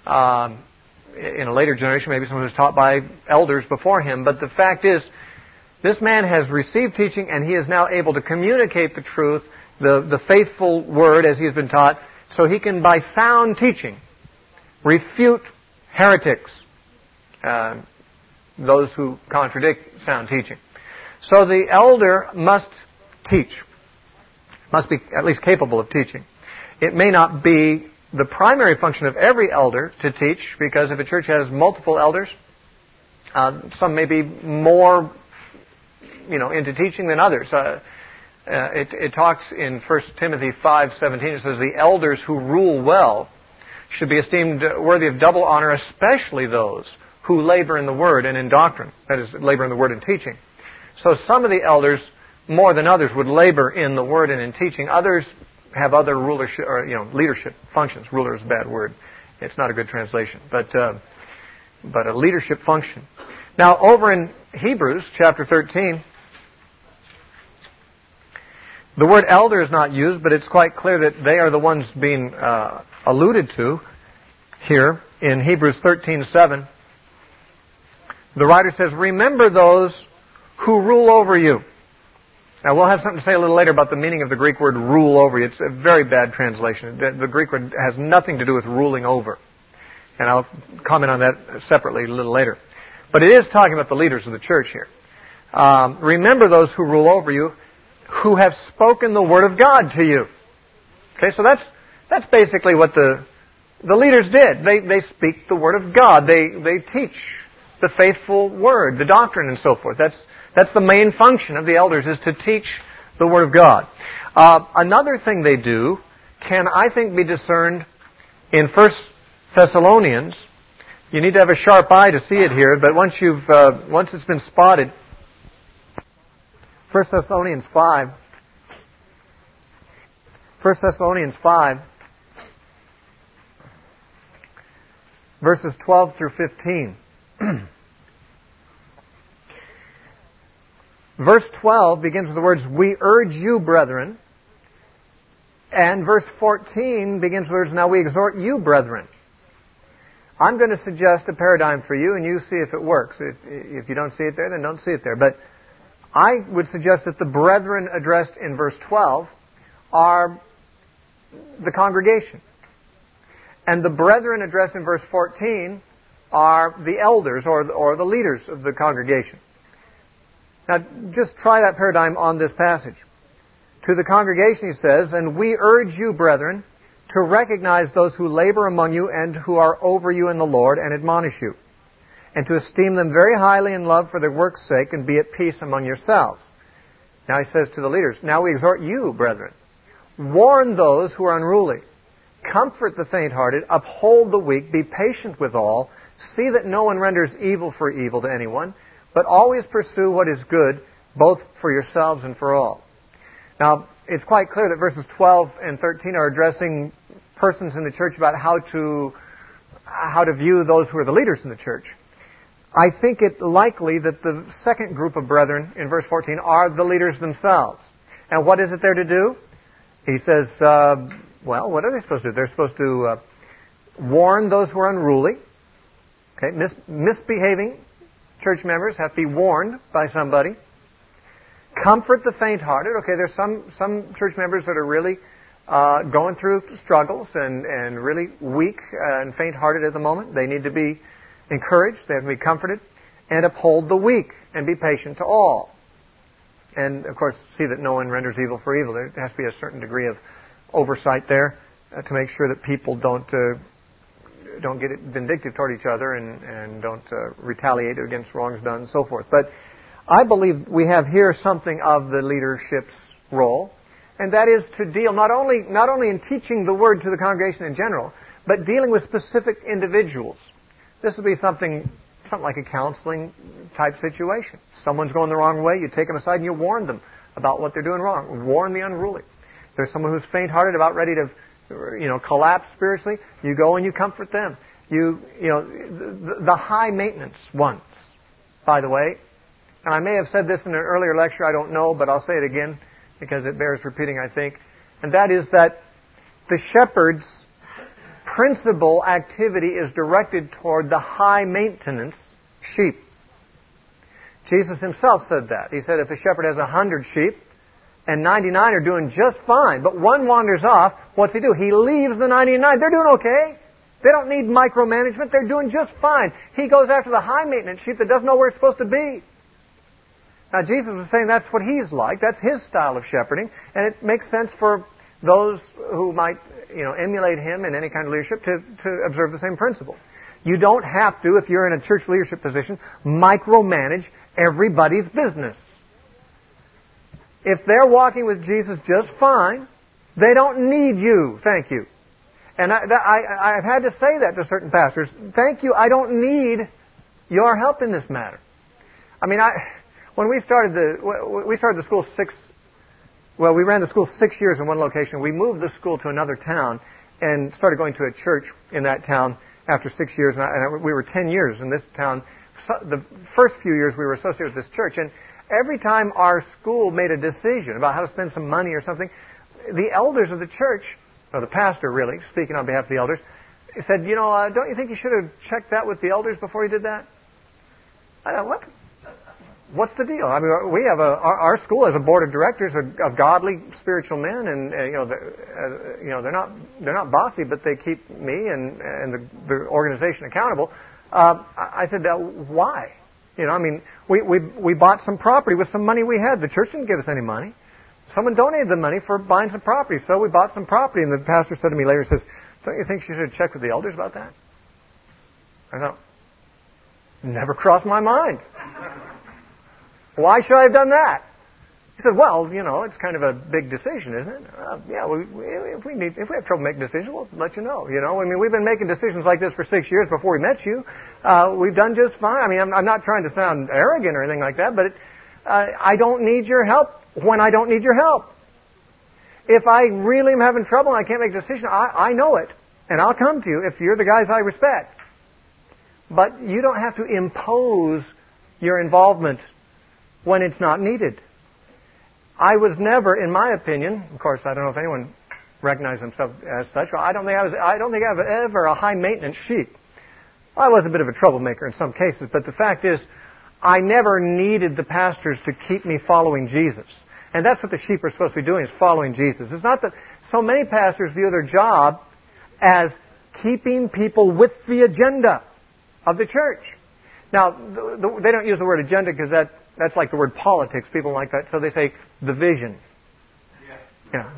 In a later generation, maybe someone who's taught by elders before him. But the fact is, this man has received teaching, and he is now able to communicate the truth, the faithful Word as he has been taught, so he can, by sound teaching, refute heretics, those who contradict sound teaching. So the elder must teach. Must be at least capable of teaching. It may not be the primary function of every elder to teach, because if a church has multiple elders, some may be more, into teaching than others. It talks in 1 Timothy 5:17. It says, the elders who rule well should be esteemed worthy of double honor, especially those who labor in the word and in doctrine. That is, labor in the word and teaching. So some of the elders, more than others, would labor in the word and in teaching. Others have other rulership or leadership functions. Ruler is a bad word; it's not a good translation. But a leadership function. Now, over in Hebrews chapter 13, the word elder is not used, but it's quite clear that they are the ones being alluded to here in Hebrews 13:7. The writer says, "Remember those who rule over you." Now, we'll have something to say a little later about the meaning of the Greek word rule over you. It's a very bad translation. The Greek word has nothing to do with ruling over. And I'll comment on that separately a little later. But it is talking about the leaders of the church here. Remember those who rule over you, who have spoken the word of God to you. Okay, so that's basically what the leaders did. They speak the word of God. They teach the faithful word, the doctrine and so forth. That's the main function of the elders, is to teach the Word of God. Another thing they do can, I think, be discerned in 1 Thessalonians. You need to have a sharp eye to see it here, but once it's been spotted, 1 Thessalonians 5, 1 Thessalonians 5, verses 12 through 15. Verse 12 begins with the words, "We urge you, brethren." And verse 14 begins with the words, "Now we exhort you, brethren." I'm going to suggest a paradigm for you, and you see if it works. If you don't see it there, then don't see it there. But I would suggest that the brethren addressed in verse 12 are the congregation. And the brethren addressed in verse 14 are the elders or the leaders of the congregation. Now, just try that paradigm on this passage. To the congregation, he says, "And we urge you, brethren, to recognize those who labor among you and who are over you in the Lord and admonish you, and to esteem them very highly in love for their work's sake, and be at peace among yourselves." Now he says to the leaders, "Now we exhort you, brethren, warn those who are unruly, comfort the faint-hearted, uphold the weak, be patient with all, see that no one renders evil for evil to anyone, but always pursue what is good, both for yourselves and for all." Now, it's quite clear that verses 12 and 13 are addressing persons in the church about how to view those who are the leaders in the church. I think it likely that the second group of brethren in verse 14 are the leaders themselves. And what is it they're to do? He says, well, what are they supposed to do? They're supposed to warn those who are unruly. Okay, misbehaving church members have to be warned by somebody. Comfort the faint-hearted. Okay, there's some church members that are really going through struggles and really weak and faint-hearted at the moment. They need to be encouraged. They have to be comforted. And uphold the weak and be patient to all. And, of course, see that no one renders evil for evil. There has to be a certain degree of oversight there to make sure that people don't get vindictive toward each other and don't retaliate against wrongs done and so forth. But I believe we have here something of the leadership's role, and that is to deal not only in teaching the Word to the congregation in general, but dealing with specific individuals. This would be something like a counseling type situation. Someone's going the wrong way, you take them aside and you warn them about what they're doing wrong. Warn the unruly. There's someone who's faint-hearted, about ready to collapse spiritually. You go and you comfort them. The high maintenance ones, by the way. And I may have said this in an earlier lecture, I don't know, but I'll say it again because it bears repeating, I think. And that is that the shepherd's principal activity is directed toward the high maintenance sheep. Jesus himself said that. He said if a shepherd has 100 sheep and 99 are doing just fine, but one wanders off, what's he do? He leaves the 99. They're doing okay. They don't need micromanagement. They're doing just fine. He goes after the high maintenance sheep that doesn't know where it's supposed to be. Now, Jesus was saying that's what he's like. That's his style of shepherding. And it makes sense for those who might, emulate him in any kind of leadership to observe the same principle. You don't have to, if you're in a church leadership position, micromanage everybody's business. If they're walking with Jesus just fine, they don't need you. Thank you. And I've had to say that to certain pastors. Thank you. I don't need your help in this matter. I mean, when we started the school we ran the school 6 years in one location. We moved the school to another town and started going to a church in that town after 6 years. We were 10 years in this town. The first few years we were associated with this church. And every time our school made a decision about how to spend some money or something, the elders of the church, or the pastor really, speaking on behalf of the elders, said, don't you think you should have checked that with the elders before you did that? I thought, what? What's the deal? I mean, we have our school has a board of directors of godly spiritual men, and they're not bossy, but they keep me and the organization accountable. I said, why? We bought some property with some money we had. The church didn't give us any money. Someone donated the money for buying some property, so we bought some property. And the pastor said to me later, he says, "Don't you think you should check with the elders about that?" I thought, never crossed my mind. Why should I have done that? He said, well, it's kind of a big decision, isn't it? If we have trouble making decisions, we'll let you know. We've been making decisions like this for 6 years before we met you. We've done just fine. I mean, I'm not trying to sound arrogant or anything like that, but I don't need your help when I don't need your help. If I really am having trouble and I can't make a decision, I know it. And I'll come to you if you're the guys I respect. But you don't have to impose your involvement when it's not needed. I was never, in my opinion, of course, I don't know if anyone recognized himself as such, but I don't think I was ever a high maintenance sheep. I was a bit of a troublemaker in some cases, but the fact is, I never needed the pastors to keep me following Jesus. And that's what the sheep are supposed to be doing, is following Jesus. It's not that so many pastors view their job as keeping people with the agenda of the church. Now, they don't use the word agenda because that's like the word politics. People like that. So they say the vision. Yeah.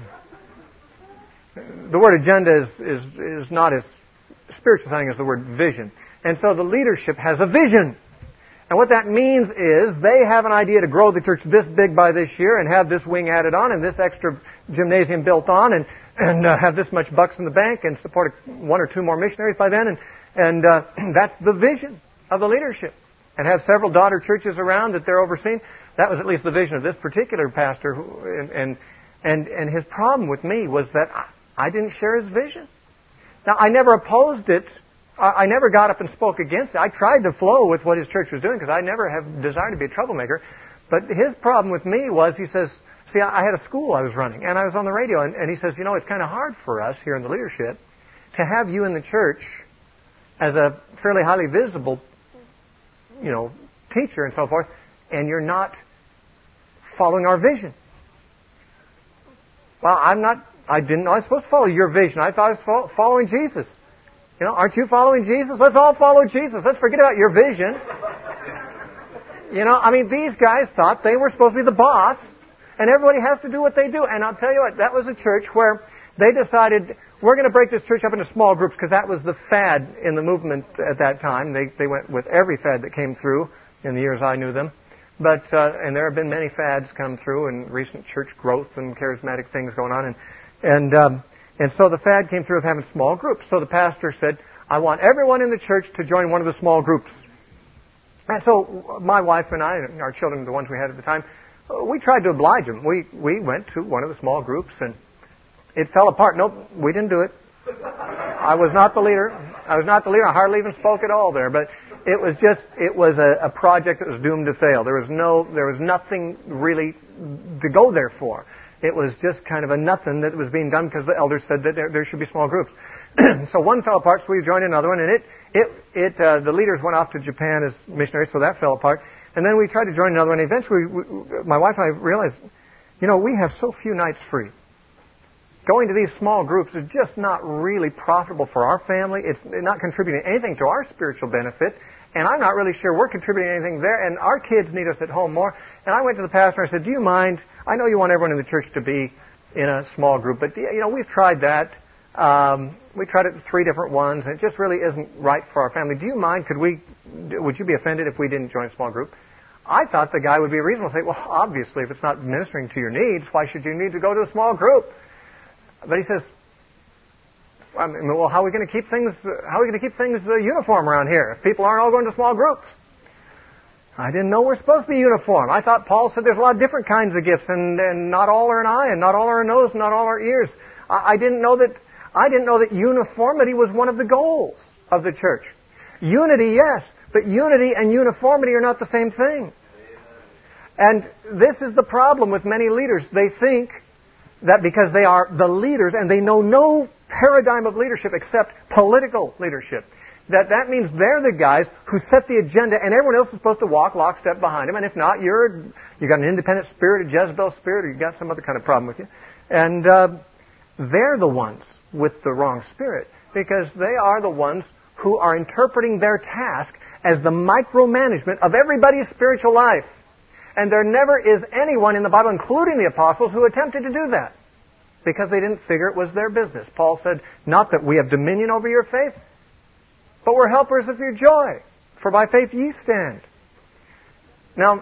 The word agenda is not as spiritual sounding as the word vision. And so the leadership has a vision. And what that means is they have an idea to grow the church this big by this year and have this wing added on and this extra gymnasium built on and have this much bucks in the bank and support one or two more missionaries by then. And that's the vision of the leadership. And have several daughter churches around that they're overseeing. That was at least the vision of this particular pastor. And his problem with me was that I didn't share his vision. Now, I never opposed it. I never got up and spoke against it. I tried to flow with what his church was doing because I never have desired to be a troublemaker. But his problem with me was, he says, see, I had a school I was running, and I was on the radio, and he says, you know, it's kind of hard for us here in the leadership to have you in the church as a fairly highly visible, you know, teacher and so forth, and you're not following our vision. Well, I didn't know I was supposed to follow your vision. I thought I was following Jesus. You know, aren't you following Jesus? Let's all follow Jesus. Let's forget about your vision. You know, I mean, these guys thought they were supposed to be the boss, and everybody has to do what they do. And I'll tell you what, that was a church where they decided, we're going to break this church up into small groups, because that was the fad in the movement at that time. They went with every fad that came through in the years I knew them. But and there have been many fads come through in recent church growth and charismatic things going on. And so the fad came through of having small groups. So the pastor said, I want everyone in the church to join one of the small groups. And so my wife and I, and our children, the ones we had at the time, we tried to oblige them. We went to one of the small groups, and it fell apart. Nope, we didn't do it. I was not the leader. I hardly even spoke at all there. But it was a project that was doomed to fail. There was nothing really to go there for. It was just kind of a nothing that was being done because the elders said that there should be small groups. So one fell apart, so we joined another one, and the leaders went off to Japan as missionaries, so that fell apart. And then we tried to join another one. Eventually, my wife and I realized, you know, we have so few nights free. Going to these small groups is just not really profitable for our family. It's not contributing anything to our spiritual benefit. And I'm not really sure we're contributing anything there. And our kids need us at home more. And I went to the pastor and I said, do you mind? I know you want everyone in the church to be in a small group, but you know, we've tried that. We tried it with 3 different ones, and it just really isn't right for our family. Do you mind? Would you be offended if we didn't join a small group? I thought the guy would be reasonable and say, well, obviously, if it's not ministering to your needs, why should you need to go to a small group? But he says, I mean, well, how are we going to keep things uniform around here if people aren't all going to small groups? I didn't know we're supposed to be uniform. I thought Paul said there's a lot of different kinds of gifts, and not all are an eye, and not all are a nose, and not all are ears. I didn't know that uniformity was one of the goals of the church. Unity, yes, but unity and uniformity are not the same thing. And this is the problem with many leaders. They think that because they are the leaders and they know no paradigm of leadership except political leadership, that means they're the guys who set the agenda and everyone else is supposed to walk lockstep behind them. And if not, you got an independent spirit, a Jezebel spirit, or you got some other kind of problem with you. And they're the ones with the wrong spirit, because they are the ones who are interpreting their task as the micromanagement of everybody's spiritual life. And there never is anyone in the Bible, including the apostles, who attempted to do that, because they didn't figure it was their business. Paul said, not that we have dominion over your faith, but we're helpers of your joy, for by faith ye stand. Now,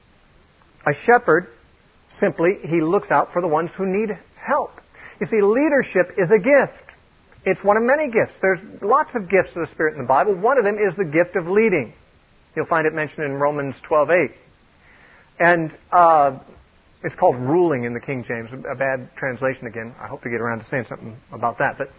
a shepherd, simply, he looks out for the ones who need help. You see, leadership is a gift. It's one of many gifts. There's lots of gifts of the Spirit in the Bible. One of them is the gift of leading. You'll find it mentioned in Romans 12:8. And It's called ruling in the King James. A bad translation again. I hope to get around to saying something about that. But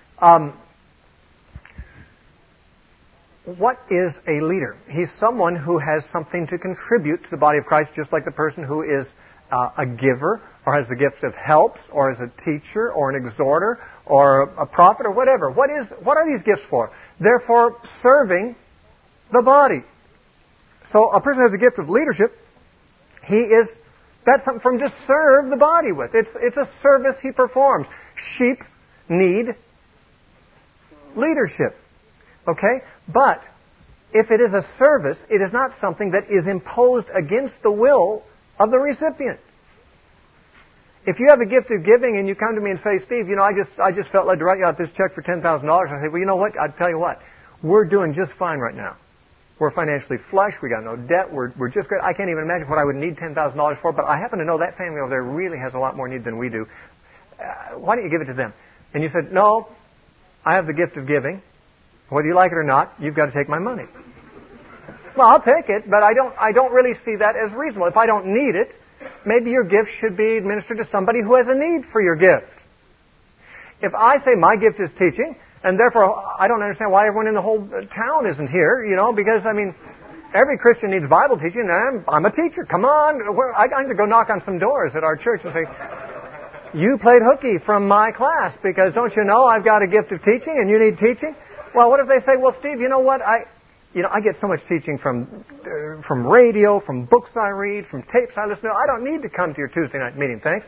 what is a leader? He's someone who has something to contribute to the body of Christ, just like the person who is a giver, or has the gift of helps, or is a teacher, or an exhorter, or a prophet, or whatever. What are these gifts for? They're for serving the body. So a person who has a gift of leadership, that's something for him to serve the body with. It's a service he performs. Sheep need leadership. Okay? But if it is a service, it is not something that is imposed against the will of the recipient. If you have a gift of giving and you come to me and say, Steve, I just felt led to write you out this check for $10,000, I say, well, you know what? I'll tell you what. We're doing just fine right now. We're financially flush. We got no debt. We're just good. I can't even imagine what I would need $10,000 for, but I happen to know that family over there really has a lot more need than we do. Why don't you give it to them? And you said, no, I have the gift of giving. Whether you like it or not, you've got to take my money. Well, I'll take it, but I don't really see that as reasonable. If I don't need it, maybe your gift should be administered to somebody who has a need for your gift. If I say my gift is teaching, and therefore I don't understand why everyone in the whole town isn't here, because, every Christian needs Bible teaching, and I'm a teacher. Come on. I'm going to go knock on some doors at our church and say, you played hooky from my class because don't you know I've got a gift of teaching and you need teaching? Well, what if they say, well, Steve, you know what? I get so much teaching from radio, from books I read, from tapes I listen to. I don't need to come to your Tuesday night meeting, thanks.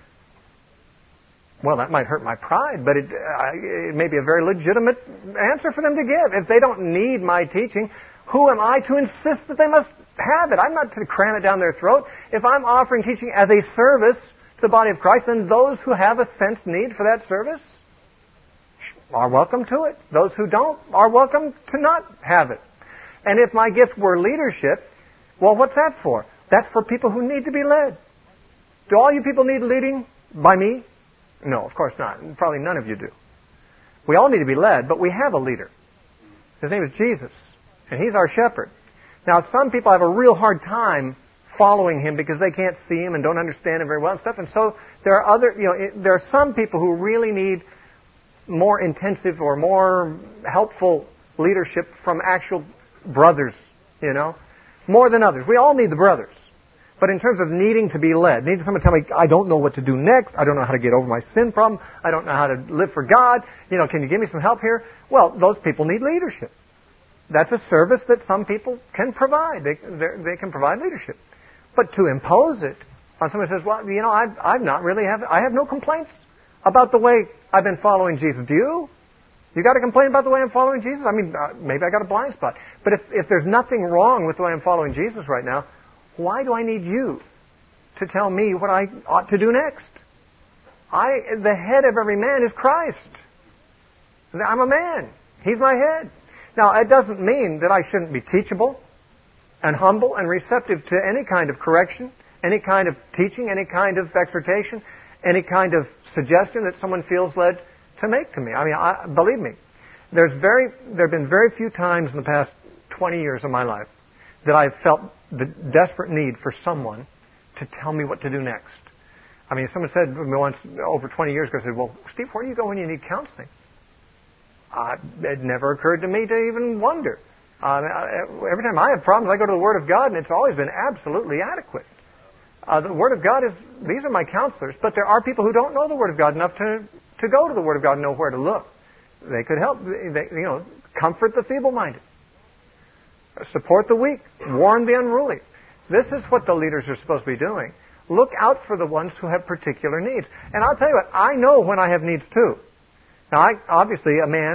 Well, that might hurt my pride, but it may be a very legitimate answer for them to give. If they don't need my teaching, who am I to insist that they must have it? I'm not to cram it down their throat. If I'm offering teaching as a service to the body of Christ, then those who have a sense need for that service are welcome to it. Those who don't are welcome to not have it. And if my gift were leadership, well, what's that for? That's for people who need to be led. Do all you people need leading by me? No, of course not. Probably none of you do. We all need to be led, but we have a leader. His name is Jesus, and He's our shepherd. Now, some people have a real hard time following Him because they can't see Him and don't understand Him very well and stuff. And so there are there are some people who really need more intensive or more helpful leadership from actual brothers, more than others. We all need the brothers. But in terms of needing to be led, needing someone to tell me, I don't know what to do next, I don't know how to get over my sin problem, I don't know how to live for God, can you give me some help here? Well, those people need leadership. That's a service that some people can provide. They can provide leadership. But to impose it on someone who says, well, I have no complaints about the way I've been following Jesus. Do you? You got to complain about the way I'm following Jesus? Maybe I got a blind spot. But if there's nothing wrong with the way I'm following Jesus right now, why do I need you to tell me what I ought to do next? The head of every man is Christ. I'm a man. He's my head. Now, it doesn't mean that I shouldn't be teachable and humble and receptive to any kind of correction, any kind of teaching, any kind of exhortation, any kind of suggestion that someone feels led to make to me. Believe me, there have been very few times in the past 20 years of my life that I've felt the desperate need for someone to tell me what to do next. Someone said to me once over 20 years ago, well, Steve, where do you go when you need counseling? It never occurred to me to even wonder. Every time I have problems, I go to the Word of God, and it's always been absolutely adequate. The Word of God these are my counselors, but there are people who don't know the Word of God enough to go to the Word of God and know where to look. They could help, comfort the feeble-minded. Support the weak. Warn the unruly. This is what the leaders are supposed to be doing. Look out for the ones who have particular needs. And I'll tell you what, I know when I have needs too. Now, obviously,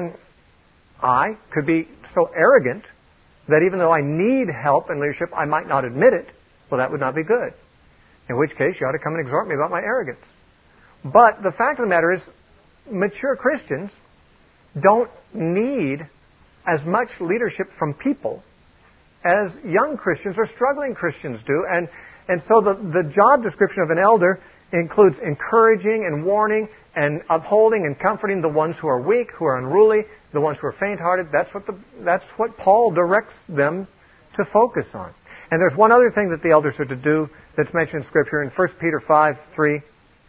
I could be so arrogant that even though I need help and leadership, I might not admit it. Well, that would not be good. In which case, you ought to come and exhort me about my arrogance. But the fact of the matter is, mature Christians don't need as much leadership from people as young Christians or struggling Christians do. And so the job description of an elder includes encouraging and warning and upholding and comforting the ones who are weak, who are unruly, the ones who are faint-hearted. That's what Paul directs them to focus on. And there's one other thing that the elders are to do that's mentioned in Scripture in 1 Peter 5:3.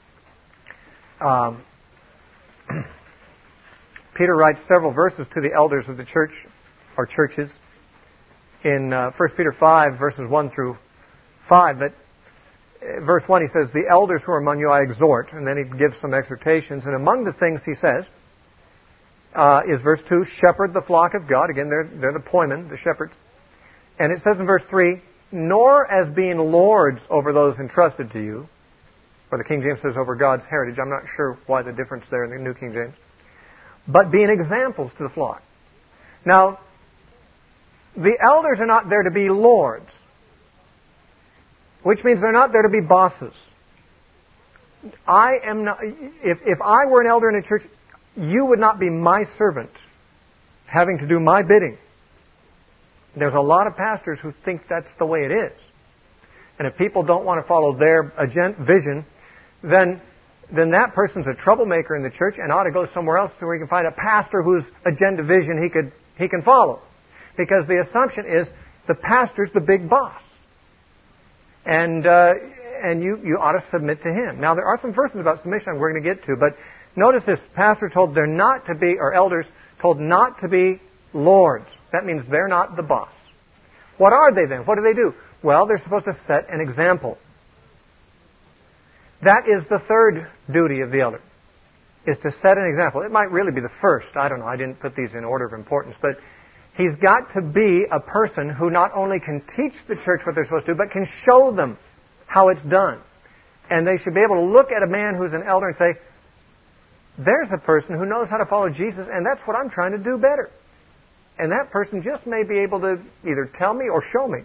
Peter writes several verses to the elders of the church, or churches, in 1 Peter 5, verses 1 through 5. But verse 1, he says, "The elders who are among you I exhort," and then he gives some exhortations. And among the things he says is verse 2, "Shepherd the flock of God." Again, they're the poimen, the shepherds. And it says in verse 3, "Nor as being lords over those entrusted to you," or the King James says over God's heritage. I'm not sure why the difference there in the New King James. "But being examples to the flock." Now, the elders are not there to be lords, which means they're not there to be bosses. I am not. If I were an elder in a church, you would not be my servant, having to do my bidding. There's a lot of pastors who think that's the way it is. And if people don't want to follow their vision, then that person's a troublemaker in the church and ought to go somewhere else where he can find a pastor whose agenda vision he can follow. Because the assumption is the pastor's the big boss. And you ought to submit to him. Now, there are some verses about submission we're going to get to, but notice this. Pastor told they're not to be, or elders told not to be lords. That means they're not the boss. What are they then? What do? Well, they're supposed to set an example. That is the third duty of the elder, is to set an example. It might really be the first. I don't know. I didn't put these in order of importance. But he's got to be a person who not only can teach the church what they're supposed to do, but can show them how it's done. And they should be able to look at a man who's an elder and say, there's a person who knows how to follow Jesus, and that's what I'm trying to do better. And that person just may be able to either tell me or show me,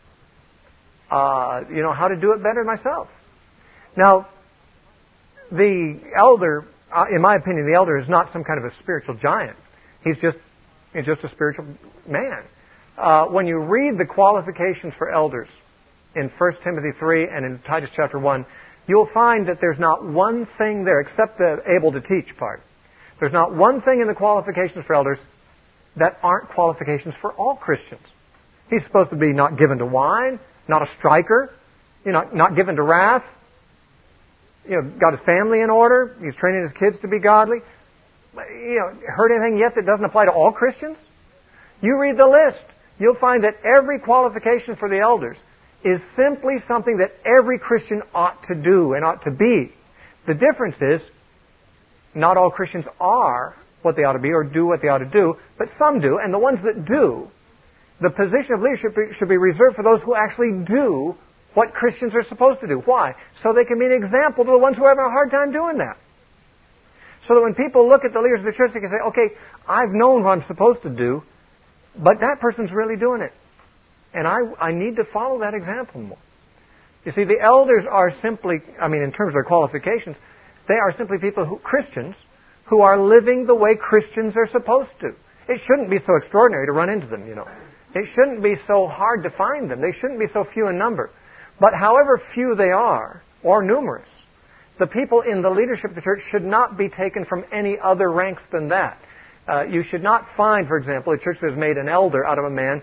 how to do it better myself. Now, the elder, in my opinion, the elder is not some kind of a spiritual giant. He's just a spiritual man. When you read the qualifications for elders in 1 Timothy 3 and in Titus chapter 1, you'll find that there's not one thing there, except the able to teach part. There's not one thing in the qualifications for elders that aren't qualifications for all Christians. He's supposed to be not given to wine, not a striker, not given to wrath, got his family in order, he's training his kids to be godly. Heard anything yet that doesn't apply to all Christians? You read the list, you'll find that every qualification for the elders is simply something that every Christian ought to do and ought to be. The difference is, not all Christians are what they ought to be or do what they ought to do, but some do, and the ones that do, the position of leadership should be reserved for those who actually do what Christians are supposed to do. Why? So they can be an example to the ones who are having a hard time doing that. So that when people look at the leaders of the church, they can say, okay, I've known what I'm supposed to do, but that person's really doing it. And I need to follow that example more. You see, the elders are simply, in terms of their qualifications, they are simply Christians, who are living the way Christians are supposed to. It shouldn't be so extraordinary to run into them, It shouldn't be so hard to find them. They shouldn't be so few in number. But however few they are, or numerous, the people in the leadership of the church should not be taken from any other ranks than that. You should not find, for example, a church that has made an elder out of a man,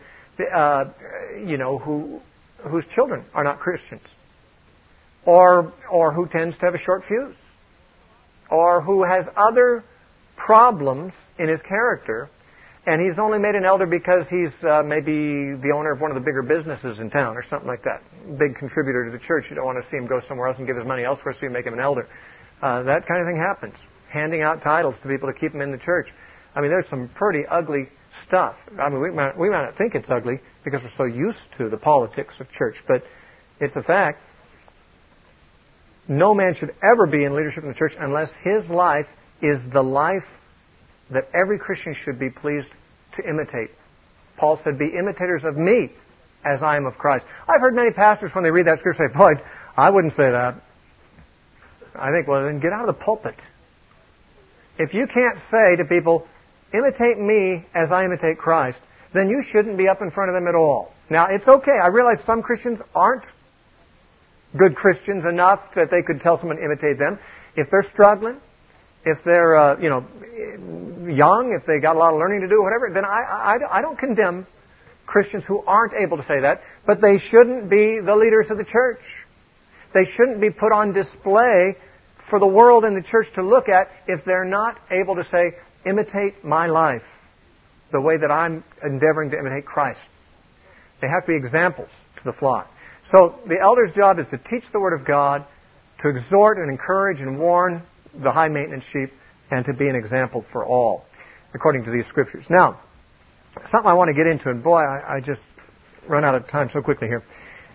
whose children are not Christians, or who tends to have a short fuse, or who has other problems in his character, and he's only made an elder because he's maybe the owner of one of the bigger businesses in town or something like that. Big contributor to the church. You don't want to see him go somewhere else and give his money elsewhere, so you make him an elder. That kind of thing happens. Handing out titles to people to keep them in the church. There's some pretty ugly stuff. We might not think it's ugly because we're so used to the politics of church, but it's a fact. No man should ever be in leadership in the church unless his life is the life that every Christian should be pleased to imitate. Paul said, be imitators of me as I am of Christ. I've heard many pastors when they read that scripture say, boy, I wouldn't say that. I think, well, then get out of the pulpit. If you can't say to people, imitate me as I imitate Christ, then you shouldn't be up in front of them at all. Now, it's okay. I realize some Christians aren't good Christians enough that they could tell someone to imitate them. If they're struggling, if they're, young, if they got a lot of learning to do, whatever, then I don't condemn Christians who aren't able to say that, but they shouldn't be the leaders of the church. They shouldn't be put on display for the world and the church to look at if they're not able to say, imitate my life the way that I'm endeavoring to imitate Christ. They have to be examples to the flock. So the elder's job is to teach the Word of God, to exhort and encourage and warn the high-maintenance sheep, and to be an example for all, according to these Scriptures. Now, something I want to get into, and boy, I just run out of time so quickly here.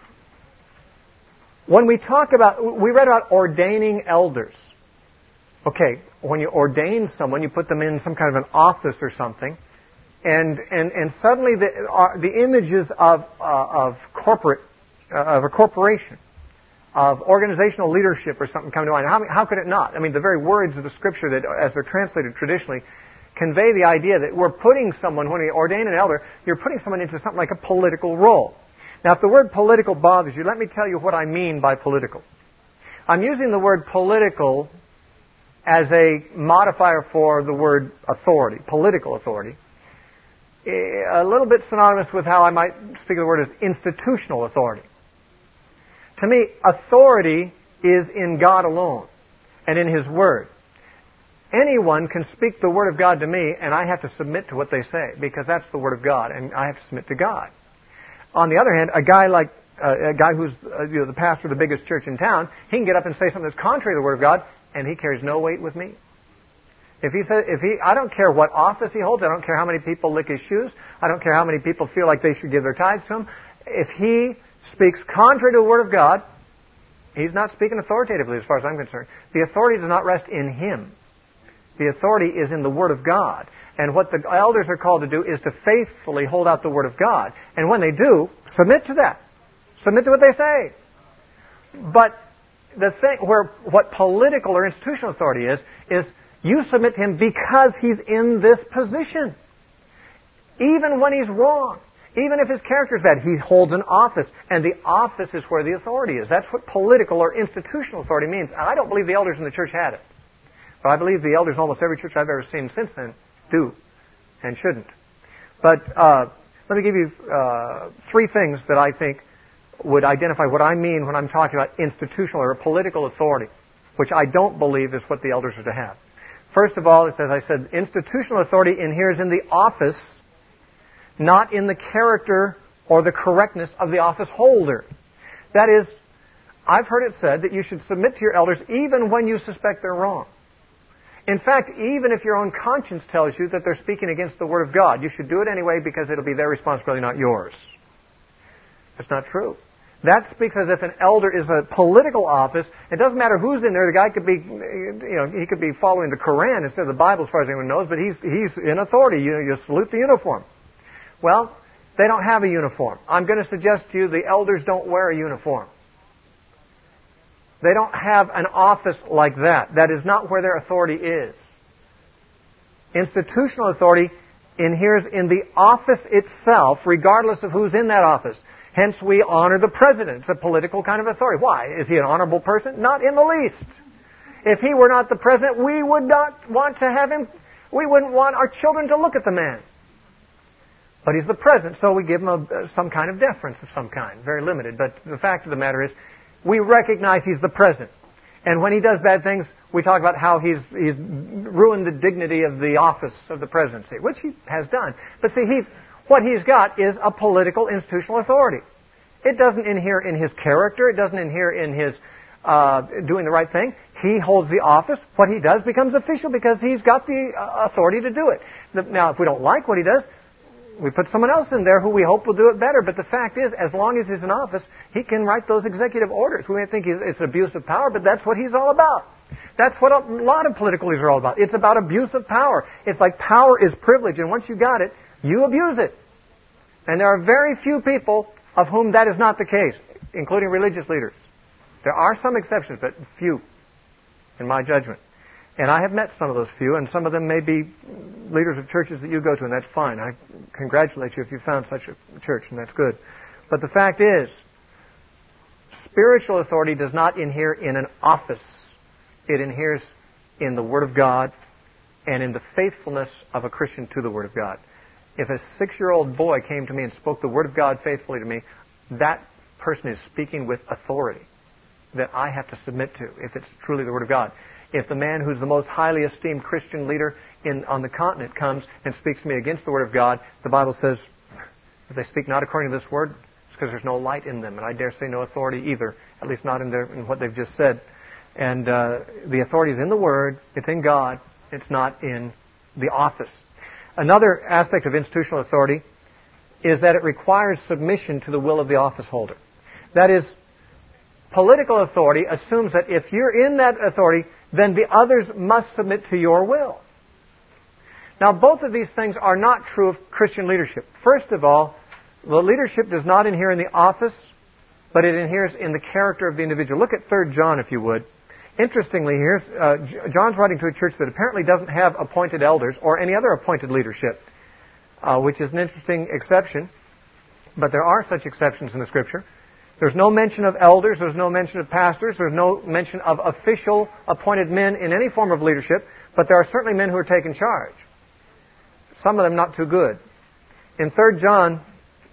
When we read about ordaining elders. Okay, when you ordain someone, you put them in some kind of an office or something, and suddenly the images of a corporation, of organizational leadership or something come to mind. How could it not? I mean, the very words of the Scripture that, as they're translated traditionally, convey the idea that we're putting someone, when we ordain an elder, you're putting someone into something like a political role. Now, if the word political bothers you, let me tell you what I mean by political. I'm using the word political as a modifier for the word authority, political authority. A little bit synonymous with how I might speak of the word as institutional authority. To me, authority is in God alone and in His Word. Anyone can speak the Word of God to me, and I have to submit to what they say, because that's the Word of God, and I have to submit to God. On the other hand, a guy who's the pastor of the biggest church in town, he can get up and say something that's contrary to the Word of God, and he carries no weight with me. I don't care what office he holds, I don't care how many people lick his shoes, I don't care how many people feel like they should give their tithes to him. If he speaks contrary to the Word of God, he's not speaking authoritatively as far as I'm concerned. The authority does not rest in him. The authority is in the Word of God. And what the elders are called to do is to faithfully hold out the Word of God. And when they do, submit to that. Submit to what they say. But the thing what political or institutional authority is you submit to him because he's in this position. Even when he's wrong. Even if his character is bad, he holds an office. And the office is where the authority is. That's what political or institutional authority means. And I don't believe the elders in the church had it. But I believe the elders in almost every church I've ever seen since then do and shouldn't. But let me give you three things that I think would identify what I mean when I'm talking about institutional or political authority, which I don't believe is what the elders are to have. First of all, it's, as I said, institutional authority inheres in the office, not in the character or the correctness of the office holder. That is, I've heard it said that you should submit to your elders even when you suspect they're wrong. In fact, even if your own conscience tells you that they're speaking against the Word of God, you should do it anyway because it'll be their responsibility, not yours. That's not true. That speaks as if an elder is a political office. It doesn't matter who's in there. The guy could be, he could be following the Koran instead of the Bible as far as anyone knows, but he's in authority. You salute the uniform. Well, they don't have a uniform. I'm going to suggest to you the elders don't wear a uniform. They don't have an office like that. That is not where their authority is. Institutional authority inheres in the office itself, regardless of who's in that office. Hence, we honor the president. It's a political kind of authority. Why? Is he an honorable person? Not in the least. If he were not the president, we would not want to have him. We wouldn't want our children to look at the man. But he's the president, so we give him some kind of deference of some kind. Very limited. But the fact of the matter is, we recognize he's the president. And when he does bad things, we talk about how he's ruined the dignity of the office of the presidency, which he has done. But see, what he's got is a political institutional authority. It doesn't inhere in his character. It doesn't inhere in his doing the right thing. He holds the office. What he does becomes official because he's got the authority to do it. Now, if we don't like what he does, we put someone else in there who we hope will do it better. But the fact is, as long as he's in office, he can write those executive orders. We may think it's abuse of power, but that's what he's all about. That's what a lot of political leaders are all about. It's about abuse of power. It's like power is privilege, and once you got it, you abuse it. And there are very few people of whom that is not the case, including religious leaders. There are some exceptions, but few, in my judgment. And I have met some of those few, and some of them may be leaders of churches that you go to, and that's fine. I congratulate you if you found such a church, and that's good. But the fact is, spiritual authority does not inhere in an office. It inheres in the Word of God and in the faithfulness of a Christian to the Word of God. If a 6-year-old boy came to me and spoke the Word of God faithfully to me, that person is speaking with authority that I have to submit to, if it's truly the Word of God. If the man who's the most highly esteemed Christian leader on the continent comes and speaks to me against the Word of God, the Bible says, if they speak not according to this Word, it's because there's no light in them. And I dare say no authority either, at least not in what they've just said. And the authority is in the Word, it's in God, it's not in the office. Another aspect of institutional authority is that it requires submission to the will of the office holder. That is, political authority assumes that if you're in that authority, then the others must submit to your will. Now, both of these things are not true of Christian leadership. First of all, the leadership does not inhere in the office, but it inheres in the character of the individual. Look at 3 John, if you would. Interestingly, John's writing to a church that apparently doesn't have appointed elders or any other appointed leadership, which is an interesting exception. But there are such exceptions in the Scripture. There's no mention of elders. There's no mention of pastors. There's no mention of official appointed men in any form of leadership. But there are certainly men who are taking charge. Some of them not too good. In 3 John,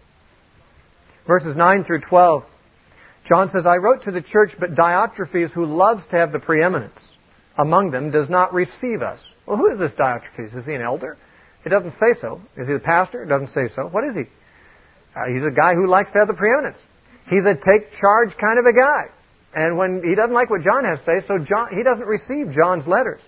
verses 9 through 12, John says, I wrote to the church, but Diotrephes, who loves to have the preeminence among them, does not receive us. Well, who is this Diotrephes? Is he an elder? It doesn't say so. Is he a pastor? It doesn't say so. What is he? He's a guy who likes to have the preeminence. He's a take-charge kind of a guy. And when he doesn't like what John has to say, so he doesn't receive John's letters.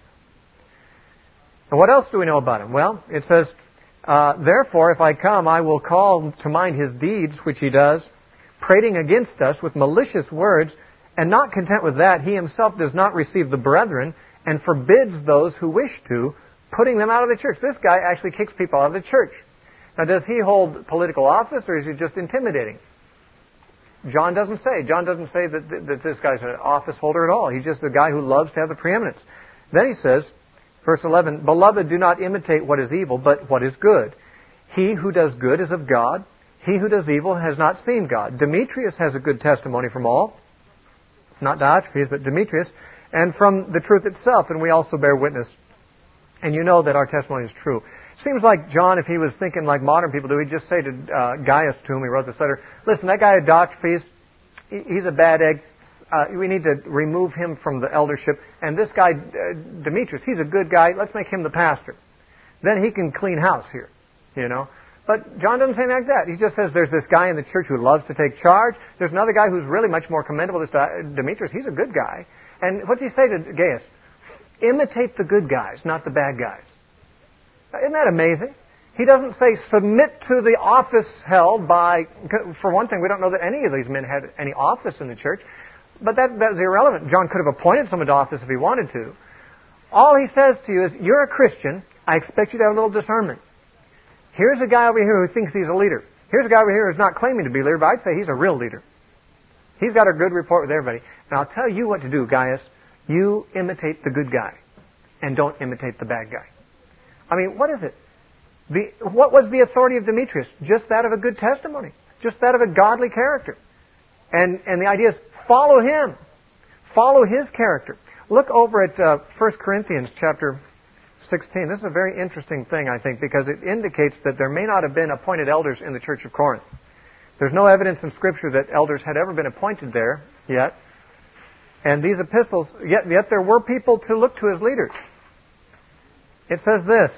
And what else do we know about him? Well, it says, therefore, if I come, I will call to mind his deeds, which he does, prating against us with malicious words, and not content with that, he himself does not receive the brethren, and forbids those who wish to, putting them out of the church. This guy actually kicks people out of the church. Now, does he hold political office, or is he just intimidating? John doesn't say. John doesn't say that this guy's an office holder at all. He's just a guy who loves to have the preeminence. Then he says, verse 11, Beloved, do not imitate what is evil, but what is good. He who does good is of God. He who does evil has not seen God. Demetrius has a good testimony from all. Not Diotrephes, but Demetrius. And from the truth itself, and we also bear witness. And you know that our testimony is true. Seems like John, if he was thinking like modern people do, he'd just say to Gaius, to whom he wrote this letter, listen, that guy Diotrephes, he's a bad egg. We need to remove him from the eldership. And this guy, Demetrius, he's a good guy. Let's make him the pastor. Then he can clean house here, you know. But John doesn't say anything like that. He just says there's this guy in the church who loves to take charge. There's another guy who's really much more commendable, this Demetrius. He's a good guy. And what's he say to Gaius? Imitate the good guys, not the bad guys. Isn't that amazing? He doesn't say submit to the office held by, for one thing, we don't know that any of these men had any office in the church. But that's irrelevant. John could have appointed someone to office if he wanted to. All he says to you is, you're a Christian. I expect you to have a little discernment. Here's a guy over here who thinks he's a leader. Here's a guy over here who's not claiming to be a leader, but I'd say he's a real leader. He's got a good rapport with everybody. And I'll tell you what to do, Gaius. You imitate the good guy, and don't imitate the bad guy. I mean, what is it? What was the authority of Demetrius? Just that of a good testimony. Just that of a godly character. And the idea is, follow him. Follow his character. Look over at 1 Corinthians chapter 16. This is a very interesting thing, I think, because it indicates that there may not have been appointed elders in the church of Corinth. There's no evidence in Scripture that elders had ever been appointed there yet. And these epistles, yet there were people to look to as leaders. It says this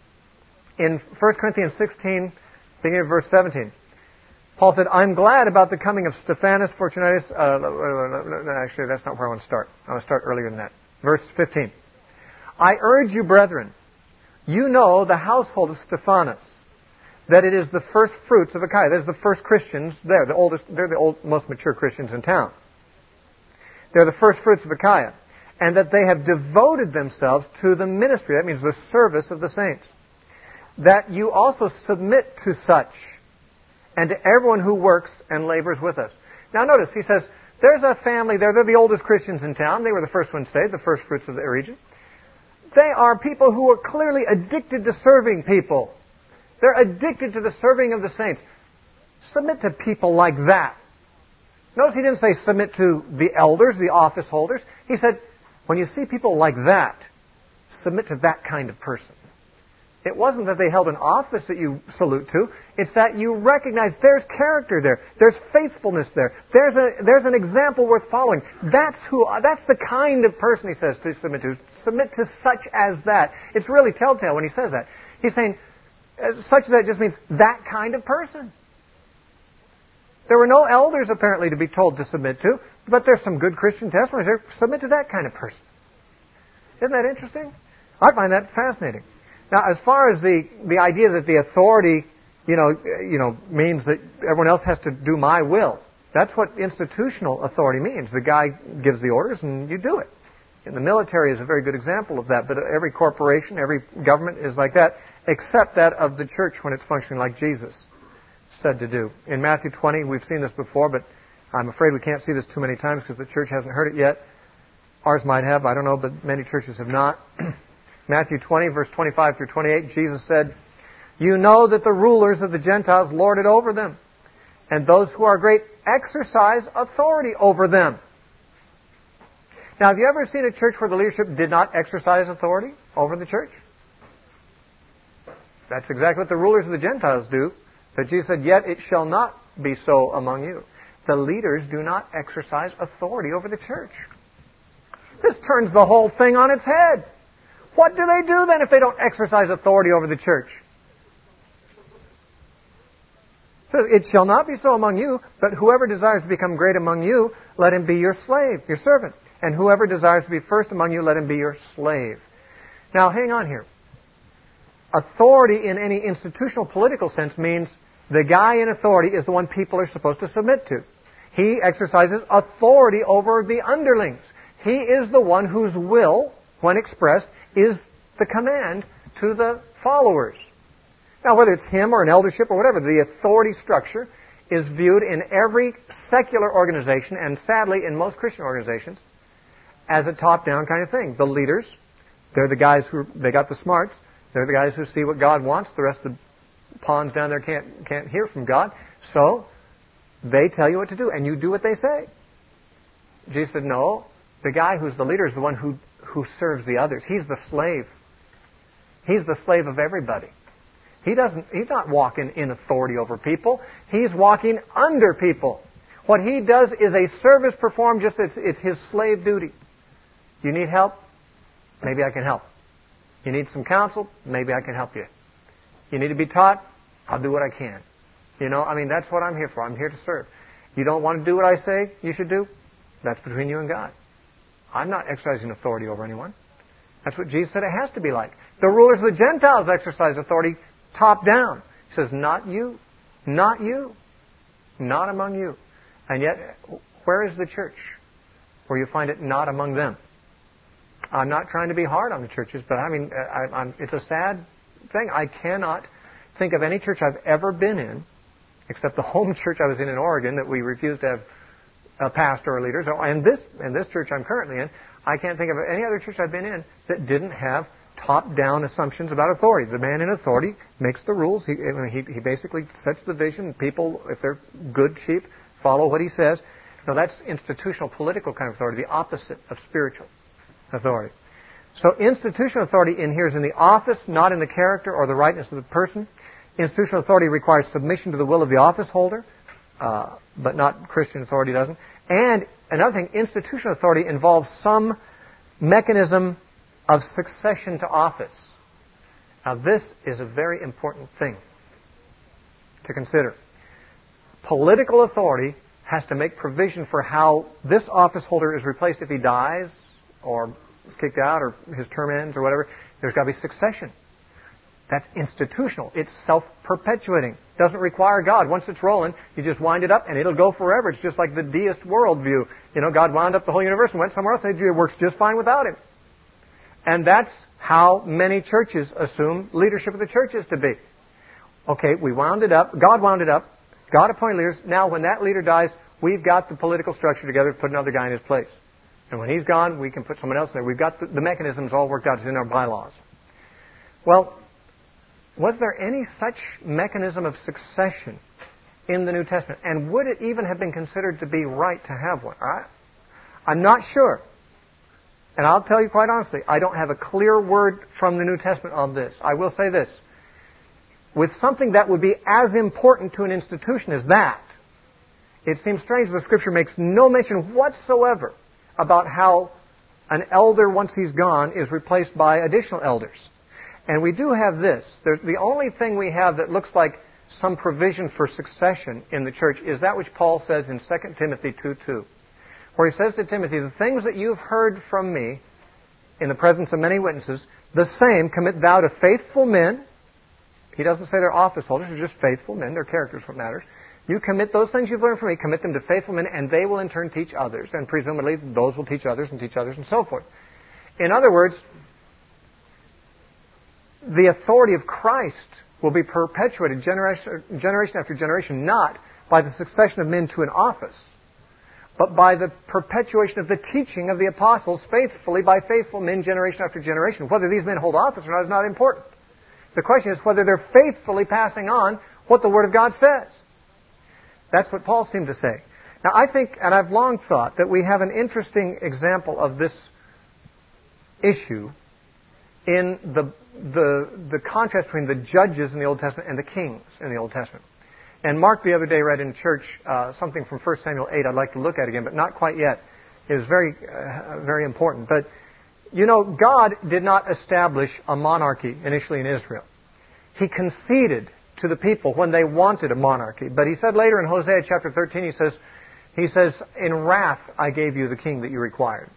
in 1 Corinthians 16, beginning of verse 17. Paul said, I'm glad about the coming of Stephanas, Fortunatus. Actually, that's not where I want to start. I want to start earlier than that. Verse 15. I urge you, brethren, you know the household of Stephanas, that it is the first fruits of Achaia. There's the first Christians there. They're the most mature Christians in town. They're the first fruits of Achaia. And that they have devoted themselves to the ministry. That means the service of the saints. That you also submit to such, and to everyone who works and labors with us. Now notice, he says, there's a family there. They're the oldest Christians in town. They were the first ones saved, the first fruits of the region. They are people who are clearly addicted to serving people. They're addicted to the serving of the saints. Submit to people like that. Notice he didn't say submit to the elders, the office holders. He said, when you see people like that, submit to that kind of person. It wasn't that they held an office that you salute to. It's that you recognize there's character there. There's faithfulness there. There's an example worth following. That's the kind of person, he says, to submit to. Submit to such as that. It's really telltale when he says that. He's saying, such as that just means that kind of person. There were no elders, apparently, to be told to submit to, but there's some good Christian testimonies there. Submit to that kind of person. Isn't that interesting? I find that fascinating. Now, as far as the idea that the authority, means that everyone else has to do my will, that's what institutional authority means. The guy gives the orders and you do it. And the military is a very good example of that, but every corporation, every government is like that, except that of the church when it's functioning like Jesus said to do. In Matthew 20, we've seen this before, but I'm afraid we can't see this too many times because the church hasn't heard it yet. Ours might have, I don't know, but many churches have not. Matthew 20, verse 25 through 28, Jesus said, "You know that the rulers of the Gentiles lord it over them, and those who are great exercise authority over them." Now, have you ever seen a church where the leadership did not exercise authority over the church? That's exactly what the rulers of the Gentiles do. But Jesus said, "Yet it shall not be so among you." The leaders do not exercise authority over the church. This turns the whole thing on its head. What do they do then if they don't exercise authority over the church? So it shall not be so among you, but whoever desires to become great among you, let him be your slave, your servant. And whoever desires to be first among you, let him be your slave. Now, hang on here. Authority in any institutional political sense means the guy in authority is the one people are supposed to submit to. He exercises authority over the underlings. He is the one whose will, when expressed, is the command to the followers. Now, whether it's him or an eldership or whatever, the authority structure is viewed in every secular organization, and sadly in most Christian organizations, as a top-down kind of thing. The leaders, they're the guys they got the smarts. They're the guys who see what God wants. The rest of the pawns down there can't hear from God. So, they tell you what to do, and you do what they say. Jesus said, no, the guy who's the leader is the one who serves the others. He's the slave. He's the slave of everybody. He's not walking in authority over people. He's walking under people. What he does is a service performed, just it's his slave duty. You need help? Maybe I can help. You need some counsel? Maybe I can help you. You need to be taught? I'll do what I can. That's what I'm here for. I'm here to serve. You don't want to do what I say you should do? That's between you and God. I'm not exercising authority over anyone. That's what Jesus said it has to be like. The rulers of the Gentiles exercise authority top down. He says, not you. Not you. Not among you. And yet, where is the church where you find it not among them? I'm not trying to be hard on the churches, but it's a sad thing. I cannot think of any church I've ever been in, except the home church I was in Oregon, that we refused to have a pastor or leaders. And this church I'm currently in, I can't think of any other church I've been in that didn't have top-down assumptions about authority. The man in authority makes the rules. He basically sets the vision. People, if they're good sheep, follow what he says. Now, that's institutional, political kind of authority, the opposite of spiritual authority. So institutional authority in here is in the office, not in the character or the rightness of the person. Institutional authority requires submission to the will of the office holder, but not Christian authority doesn't. And another thing, institutional authority involves some mechanism of succession to office. Now, this is a very important thing to consider. Political authority has to make provision for how this office holder is replaced if he dies or is kicked out or his term ends or whatever. There's got to be succession. That's institutional. It's self-perpetuating. It doesn't require God. Once it's rolling, you just wind it up and it'll go forever. It's just like the deist worldview. God wound up the whole universe and went somewhere else and it works just fine without Him. And that's how many churches assume leadership of the church is to be. Okay, we wound it up. God wound it up. God appointed leaders. Now, when that leader dies, we've got the political structure together to put another guy in his place. And when he's gone, we can put someone else in there. We've got the mechanisms all worked out. It's in our bylaws. Well, was there any such mechanism of succession in the New Testament? And would it even have been considered to be right to have one? I'm not sure. And I'll tell you quite honestly, I don't have a clear word from the New Testament on this. I will say this. With something that would be as important to an institution as that, it seems strange the Scripture makes no mention whatsoever about how an elder, once he's gone, is replaced by additional elders. And we do have this. The only thing we have that looks like some provision for succession in the church is that which Paul says in 2 Timothy 2:2, where he says to Timothy, the things that you've heard from me in the presence of many witnesses, the same commit thou to faithful men. He doesn't say they're office holders, they're just faithful men. Their character is what matters. You commit those things you've learned from me, commit them to faithful men, and they will in turn teach others. And presumably those will teach others and so forth. In other words, the authority of Christ will be perpetuated generation after generation, not by the succession of men to an office, but by the perpetuation of the teaching of the apostles faithfully by faithful men generation after generation. Whether these men hold office or not is not important. The question is whether they're faithfully passing on what the Word of God says. That's what Paul seemed to say. Now I think, and I've long thought, that we have an interesting example of this issue in the contrast between the judges in the Old Testament and the kings in the Old Testament. And Mark the other day read in church something from 1 Samuel 8 I'd like to look at again, but not quite yet. It was very important. But, you know, God did not establish a monarchy initially in Israel. He conceded to the people when they wanted a monarchy. But he said later in Hosea chapter 13, he says, in wrath I gave you the king that you required.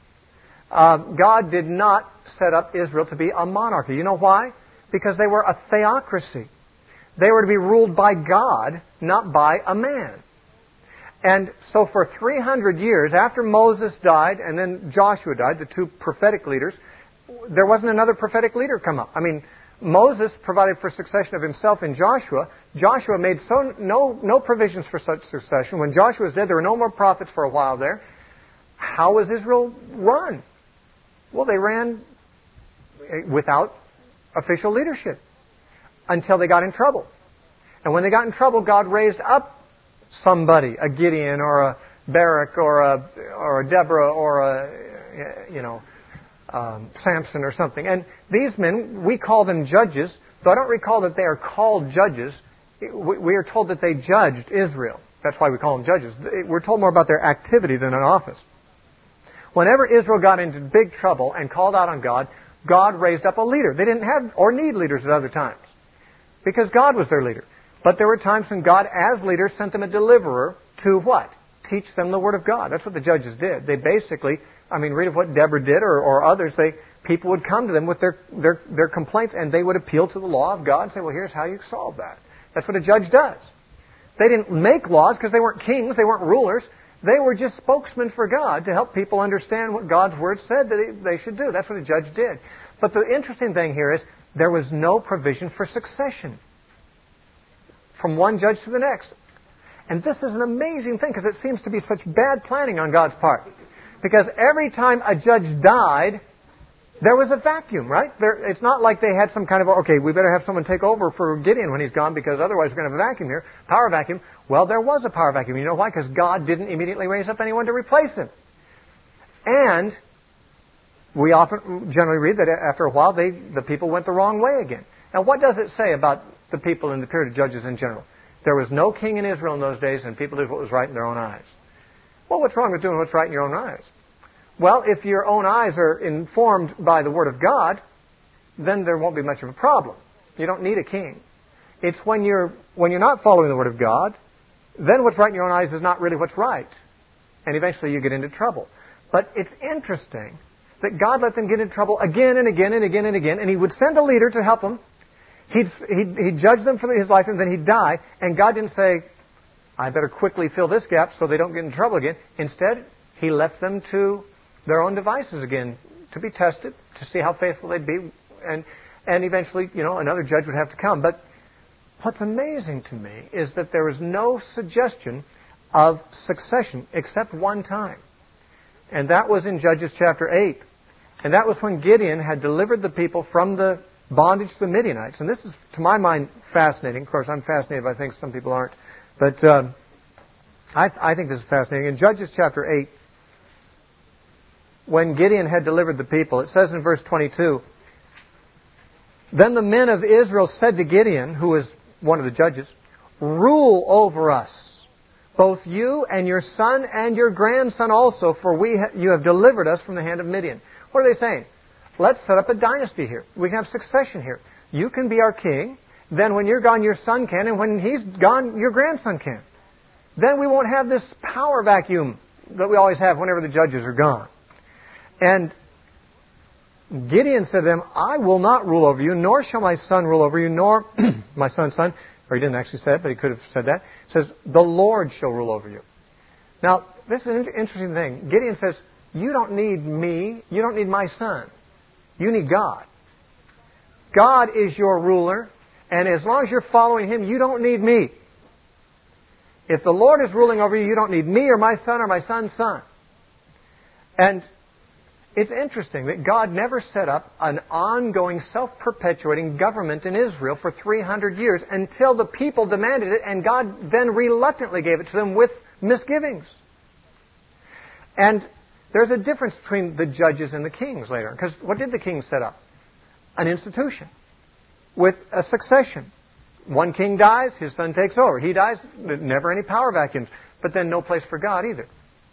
God did not set up Israel to be a monarchy. You know why? Because they were a theocracy. They were to be ruled by God, not by a man. And so for 300 years, after Moses died and then Joshua died, the two prophetic leaders, there wasn't another prophetic leader come up. I mean, Moses provided for succession of himself in Joshua. Joshua made no provisions for such succession. When Joshua was dead, there were no more prophets for a while there. How was Israel run? Well, they ran without official leadership until they got in trouble. And when they got in trouble, God raised up somebody, a Gideon or a Barak or a Deborah or a Samson or something. And these men, we call them judges, though I don't recall that they are called judges. We are told that they judged Israel. That's why we call them judges. We're told more about their activity than an office. Whenever Israel got into big trouble and called out on God, God raised up a leader. They didn't have or need leaders at other times because God was their leader. But there were times when God, as leader, sent them a deliverer to what? Teach them the Word of God. That's what the judges did. They basically, read of what Deborah did or others. People would come to them with their complaints, and they would appeal to the law of God and say, well, here's how you solve that. That's what a judge does. They didn't make laws because they weren't kings, they weren't rulers. They were just spokesmen for God to help people understand what God's Word said that they should do. That's what a judge did. But the interesting thing here is there was no provision for succession from one judge to the next. And this is an amazing thing because it seems to be such bad planning on God's part. Because every time a judge died, there was a vacuum, right? It's not like they had some kind of, okay, we better have someone take over for Gideon when he's gone because otherwise we're going to have a vacuum here. Power vacuum. Well, there was a power vacuum. You know why? Because God didn't immediately raise up anyone to replace him. And we often generally read that after a while the people went the wrong way again. Now, what does it say about the people in the period of Judges in general? There was no king in Israel in those days, and people did what was right in their own eyes. Well, what's wrong with doing what's right in your own eyes? Well, if your own eyes are informed by the Word of God, then there won't be much of a problem. You don't need a king. It's when you're not following the Word of God, then what's right in your own eyes is not really what's right. And eventually you get into trouble. But it's interesting that God let them get into trouble again and again and again and again, and He would send a leader to help them. He'd judge them for his life, and then he'd die. And God didn't say, I better quickly fill this gap so they don't get in trouble again. Instead, He left them to their own devices again to be tested, to see how faithful they'd be. And eventually, another judge would have to come. But what's amazing to me is that there was no suggestion of succession except one time. And that was in Judges chapter 8. And that was when Gideon had delivered the people from the bondage to the Midianites. And this is, to my mind, fascinating. Of course, I'm fascinated by things some people aren't. But I think this is fascinating. In Judges chapter 8, when Gideon had delivered the people, it says in verse 22, "Then the men of Israel said to Gideon," who was one of the judges, "Rule over us, both you and your son and your grandson also, for you have delivered us from the hand of Midian." What are they saying? Let's set up a dynasty here. We can have succession here. You can be our king. Then when you're gone, your son can. And when he's gone, your grandson can. Then we won't have this power vacuum that we always have whenever the judges are gone. And Gideon said to them, "I will not rule over you, nor shall my son rule over you, nor my son's son." Or he didn't actually say it, but he could have said that. It says, "The Lord shall rule over you." Now, this is an interesting thing. Gideon says, you don't need me. You don't need my son. You need God. God is your ruler. And as long as you're following Him, you don't need me. If the Lord is ruling over you, you don't need me or my son's son. And it's interesting that God never set up an ongoing, self-perpetuating government in Israel for 300 years until the people demanded it, and God then reluctantly gave it to them with misgivings. And there's a difference between the judges and the kings later. Because what did the kings set up? An institution with a succession. One king dies, his son takes over. He dies, never any power vacuums. But then no place for God either.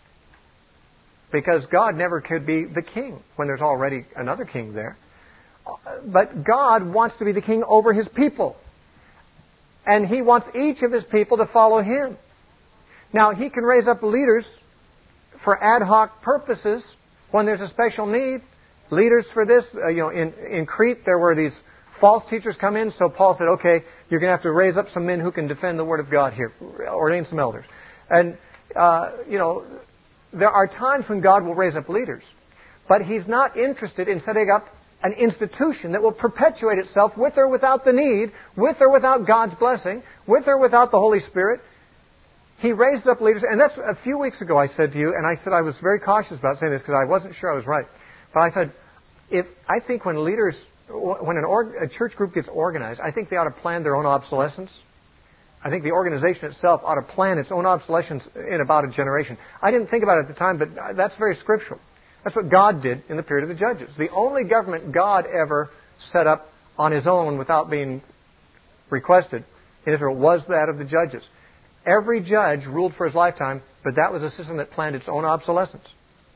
Because God never could be the king when there's already another king there. But God wants to be the king over His people. And He wants each of His people to follow Him. Now, He can raise up leaders for ad hoc purposes when there's a special need. Leaders for this, in Crete there were these false teachers come in, so Paul said, okay, you're going to have to raise up some men who can defend the Word of God here. Ordain some elders. And, there are times when God will raise up leaders. But He's not interested in setting up an institution that will perpetuate itself with or without the need, with or without God's blessing, with or without the Holy Spirit. He raises up leaders, and that's a few weeks ago I said to you, and I said I was very cautious about saying this because I wasn't sure I was right. But I said, I think when a church group gets organized, I think they ought to plan their own obsolescence. I think the organization itself ought to plan its own obsolescence in about a generation. I didn't think about it at the time, but that's very scriptural. That's what God did in the period of the judges. The only government God ever set up on His own without being requested in Israel was that of the judges. Every judge ruled for his lifetime, but that was a system that planned its own obsolescence.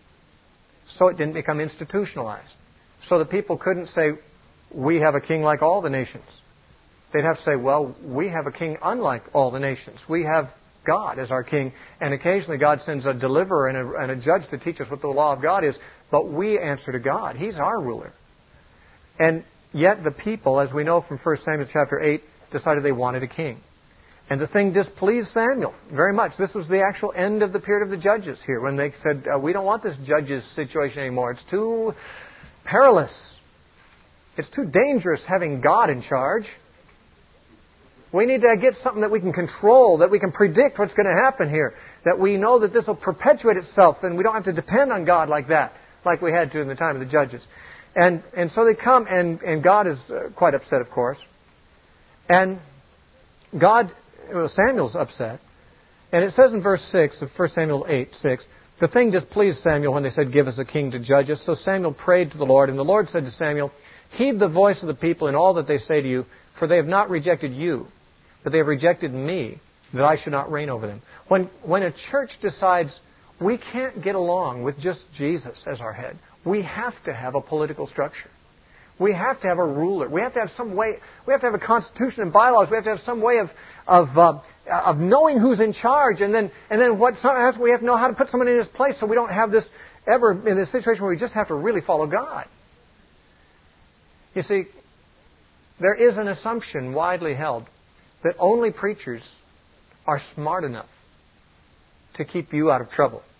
So it didn't become institutionalized. So the people couldn't say, we have a king like all the nations. They'd have to say, well, we have a king unlike all the nations. We have God as our king, and occasionally God sends a deliverer and a judge to teach us what the law of God is, but we answer to God. He's our ruler. And yet the people, as we know from 1 Samuel chapter 8, decided they wanted a king. And the thing displeased Samuel very much. This was the actual end of the period of the judges here, when they said, we don't want this judges situation anymore. It's too perilous. It's too dangerous having God in charge. We need to get something that we can control, that we can predict what's going to happen here, that we know that this will perpetuate itself, and we don't have to depend on God like that, like we had to in the time of the judges. And so they come, and God is quite upset, of course. And Samuel's upset. And it says in verse 6 of 1 Samuel 8:6, the thing displeased Samuel when they said, give us a king to judge us. So Samuel prayed to the Lord, and the Lord said to Samuel, heed the voice of the people in all that they say to you, for they have not rejected you, but they have rejected me, that I should not reign over them. When a church decides we can't get along with just Jesus as our head, we have to have a political structure. We have to have a ruler. We have to have some way. We have to have a constitution and bylaws. We have to have some way of knowing who's in charge, and then sometimes we have to know how to put someone in his place, so we don't have this ever in this situation where we just have to really follow God. You see, there is an assumption widely held that only preachers are smart enough to keep you out of trouble.